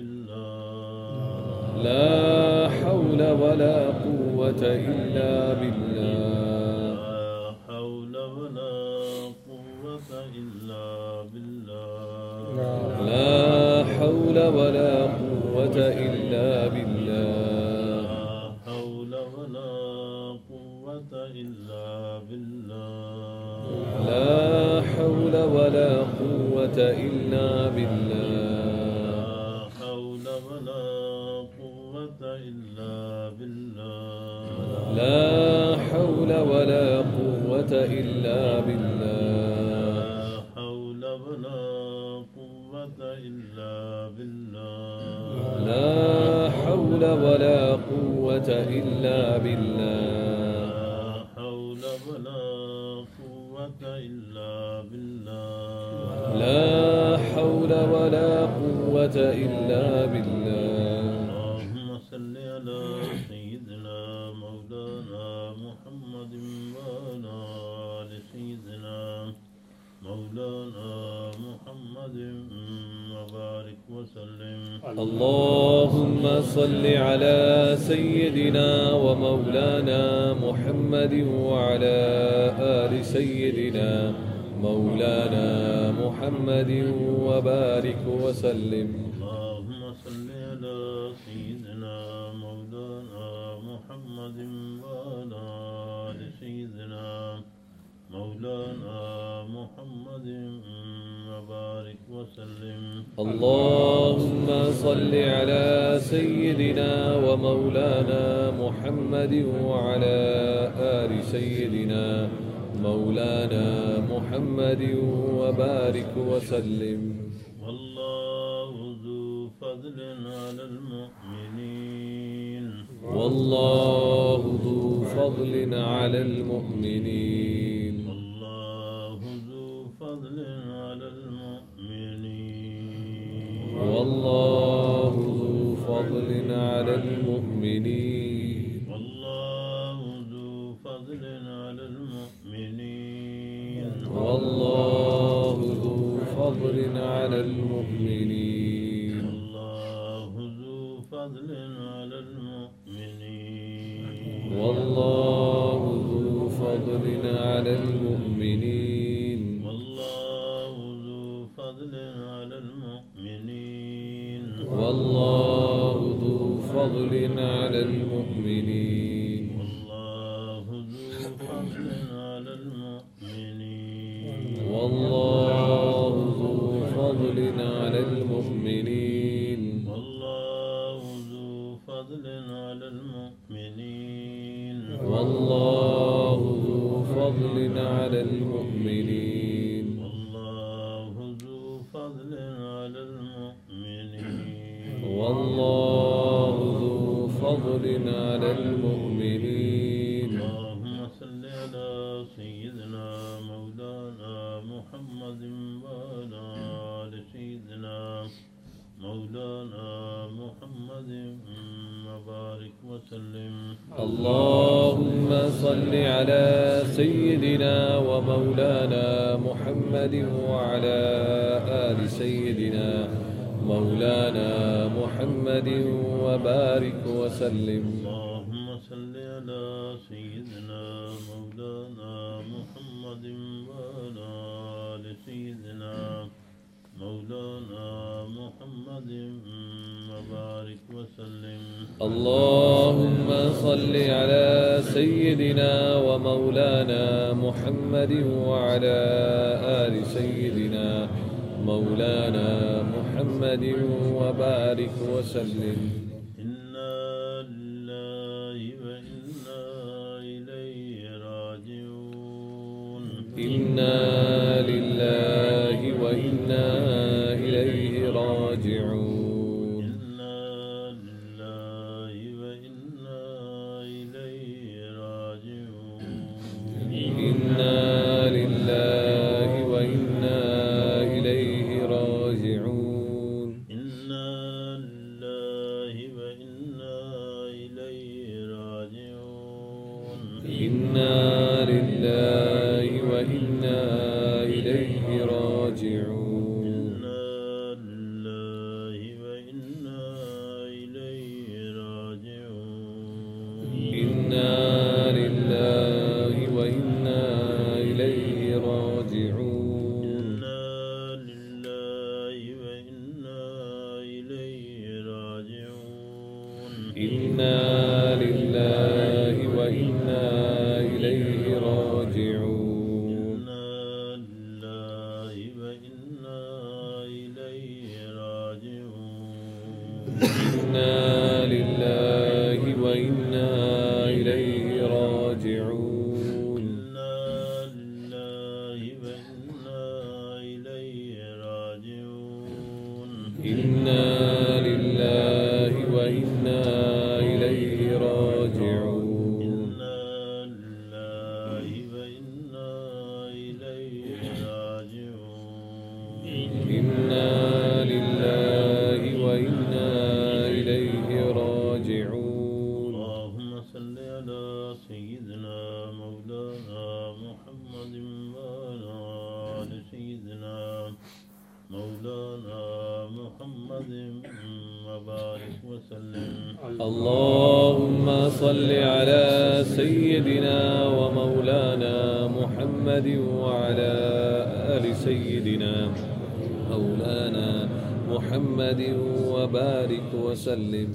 Speaker 1: بالله
Speaker 2: لا حول ولا قوة إلا بالله
Speaker 1: لا حول ولا قوة إلا بالله
Speaker 2: لا حول ولا قوة إلا بالله
Speaker 1: لا حول ولا قوة إلا بالله
Speaker 2: لا حول ولا قوة إلا بالله
Speaker 1: لا حول ولا قوة إلا بالله
Speaker 2: لا حول ولا قوة إلا بالله
Speaker 1: لا حول ولا قوة إلا بالله
Speaker 2: لا حول ولا قوة إلا بالله
Speaker 1: لا حول ولا قوة إلا بالله
Speaker 2: لا حول ولا قوة إلا بالله
Speaker 1: اللهم صل على سيدنا مولانا محمد وعلى آل سيدنا مولانا محمد وبارك وسلم
Speaker 2: اللهم صل على سيدنا ومولانا محمد وعلى آل سيدنا مولانا محمد وبارك وسلم
Speaker 1: اللهم صل على سيدنا مولانا محمد وعلى آل سيدنا مولانا محمد وبارك وسلم
Speaker 2: اللهم صل على سيدنا ومولانا محمد وعلى آل سيدنا مولانا محمد وبارك وسلم
Speaker 1: والله ذو فضل على المؤمنين
Speaker 2: والله ذو فضل على المؤمنين
Speaker 1: والله ذو فضل على المؤمنين
Speaker 2: والله ذو فضل على المؤمنين
Speaker 1: والله ذو فضل على المؤمنين
Speaker 2: والله ذو فضل على المؤمنين
Speaker 1: والله ذو فضل على المؤمنين
Speaker 2: والله ذو فضل على المؤمنين
Speaker 1: والله ذو فضل على المؤمنين
Speaker 2: والله ذو فضل على المؤمنين
Speaker 1: والله ذو فضل على المؤمنين
Speaker 2: والله ذو فضل على المؤمنين
Speaker 1: والله ذو فضل على المؤمنين
Speaker 2: والله ذو فضل على المؤمنين
Speaker 1: والله ذو فضل على المؤمنين
Speaker 2: والله ذو فضل على المؤمنين
Speaker 1: اللهم صل على سيدنا مولانا محمد وعلى آل سيدنا مولانا محمد وبارك وسلم.
Speaker 2: اللهم صل على سيدنا ومولانا محمد وعلى آل سيدنا مولانا محمد وبارك وسلم.
Speaker 1: اللهم صل على سيدنا مولانا محمد وعلى آل سيدنا مولانا محمد وبارك وسلم.
Speaker 2: اللهم صل على سيدنا ومولانا محمد وعلى آل سيدنا مولانا محمد وبارك وسلم.
Speaker 1: إنا لله وإنا إليه راجعون.
Speaker 2: إنا لله وإنا إليه راجعون.
Speaker 1: إنا لله وإنا إليه راجعون.
Speaker 2: إنا لله وإنا إليه راجعون.
Speaker 1: إنا لله وإنا إليه راجعون.
Speaker 2: إنا لله وإنا إليه راجعون.
Speaker 1: إنا لله وإنا إليه راجعون.
Speaker 2: إنا لله وإنا إليه راجعون.
Speaker 1: إنا لله وإنا إليه راجعون. إنا لله وإنا إليه راجعون.
Speaker 2: إنا لله وإنا إليه راجعون.
Speaker 1: إنا لله وإنا إليه راجعون.
Speaker 2: إنا لله وإنا إليه راجعون.
Speaker 1: اللهم صل على سيدنا مولانا محمد وعلى آل سيدنا مولانا محمد وبارك وسلم.
Speaker 2: اللهم صل على سيدنا ومولانا محمد وعلى آل سيدنا مولانا محمد وبارك وسلم.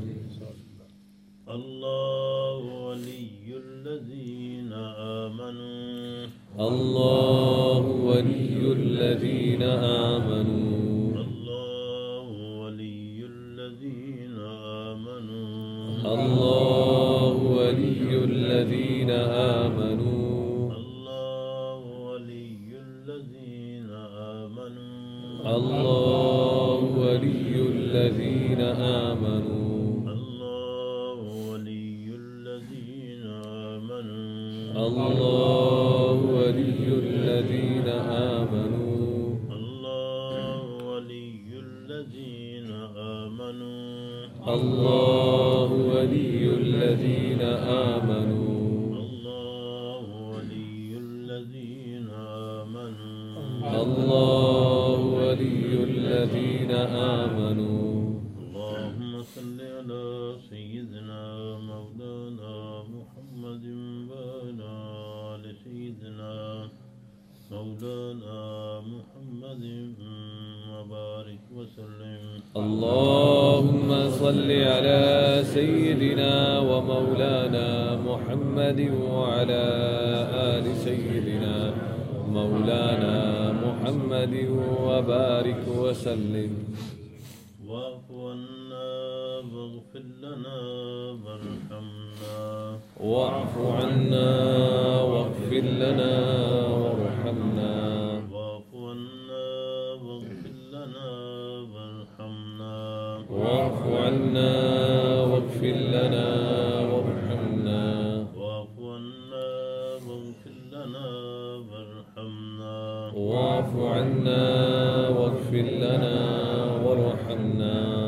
Speaker 1: الله ولي الذين آمنوا.
Speaker 2: الله ولي الذين آمنوا.
Speaker 1: الله ولي الذين آمنوا.
Speaker 2: الله ولي الذين آمنوا.
Speaker 1: الله ولي الذين آمنوا.
Speaker 2: الله ولي الذين آمنوا.
Speaker 1: الله ولي الذين آمنوا.
Speaker 2: الله ولي الذين آمنوا.
Speaker 1: الله ولي الذين آمنوا.
Speaker 2: الله ولي الذين آمنوا.
Speaker 1: الله ولي الذين آمنوا.
Speaker 2: الله ولي الذين آمنوا.
Speaker 1: اللهم صل على سيدنا مولانا محمد وعلى آل سيدنا مولانا محمد وبارك وسلم.
Speaker 2: اللهم صل على سيدنا ومولانا محمد وعلى آل سيدنا مولانا محمد وبارك وسلم.
Speaker 1: واعف عنا واغفر لنا وارحمنا.
Speaker 2: واعف عنا واغفر لنا وارحمنا.
Speaker 1: واعف عنا واغفر لنا وارحمنا.
Speaker 2: واعف عنا واغفر لنا وارحمنا.
Speaker 1: واعف عنا واغفر لنا وارحمنا.
Speaker 2: واعف عنا واغفر لنا وارحمنا.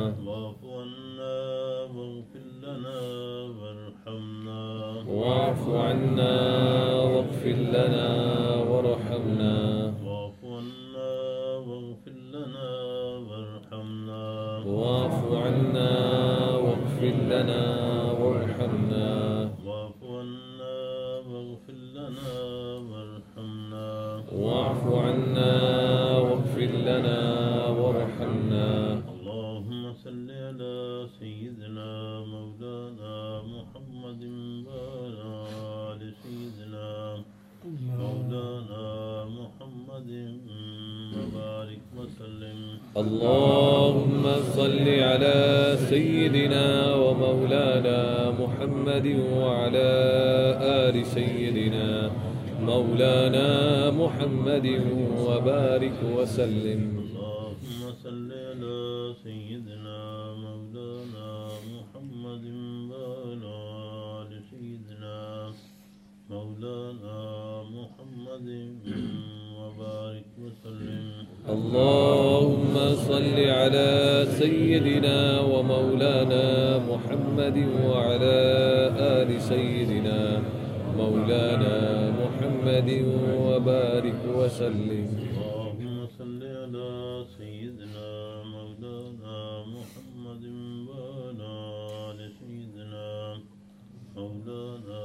Speaker 2: وارحمنا
Speaker 1: واعف عنا واغفر لنا وارحمنا
Speaker 2: واعف عنا واغفر لنا وارحمنا
Speaker 1: واعف عنا واغفر لنا وارحمنا
Speaker 2: واعف عنا واغفر لنا وارحمنا
Speaker 1: اللهم صل على سيدنا مولانا محمد وعلى آل سيدنا مولانا محمد وبارك وسلم
Speaker 2: اللهم صل على سيدنا ومولانا محمد وعلى آل سيدنا مولانا محمد وبارك وسلم
Speaker 1: اللهم صل على سيدنا مولانا محمد وعلى آل سيدنا مولانا محمد وبارك وسلم
Speaker 2: اللهم صل على سيدنا ومولانا محمد وعلى آل سيدنا مولانا محمد وبارك وسلم
Speaker 1: اللهم صل على سيدنا مولانا محمد وعلى آل سيدنا مولانا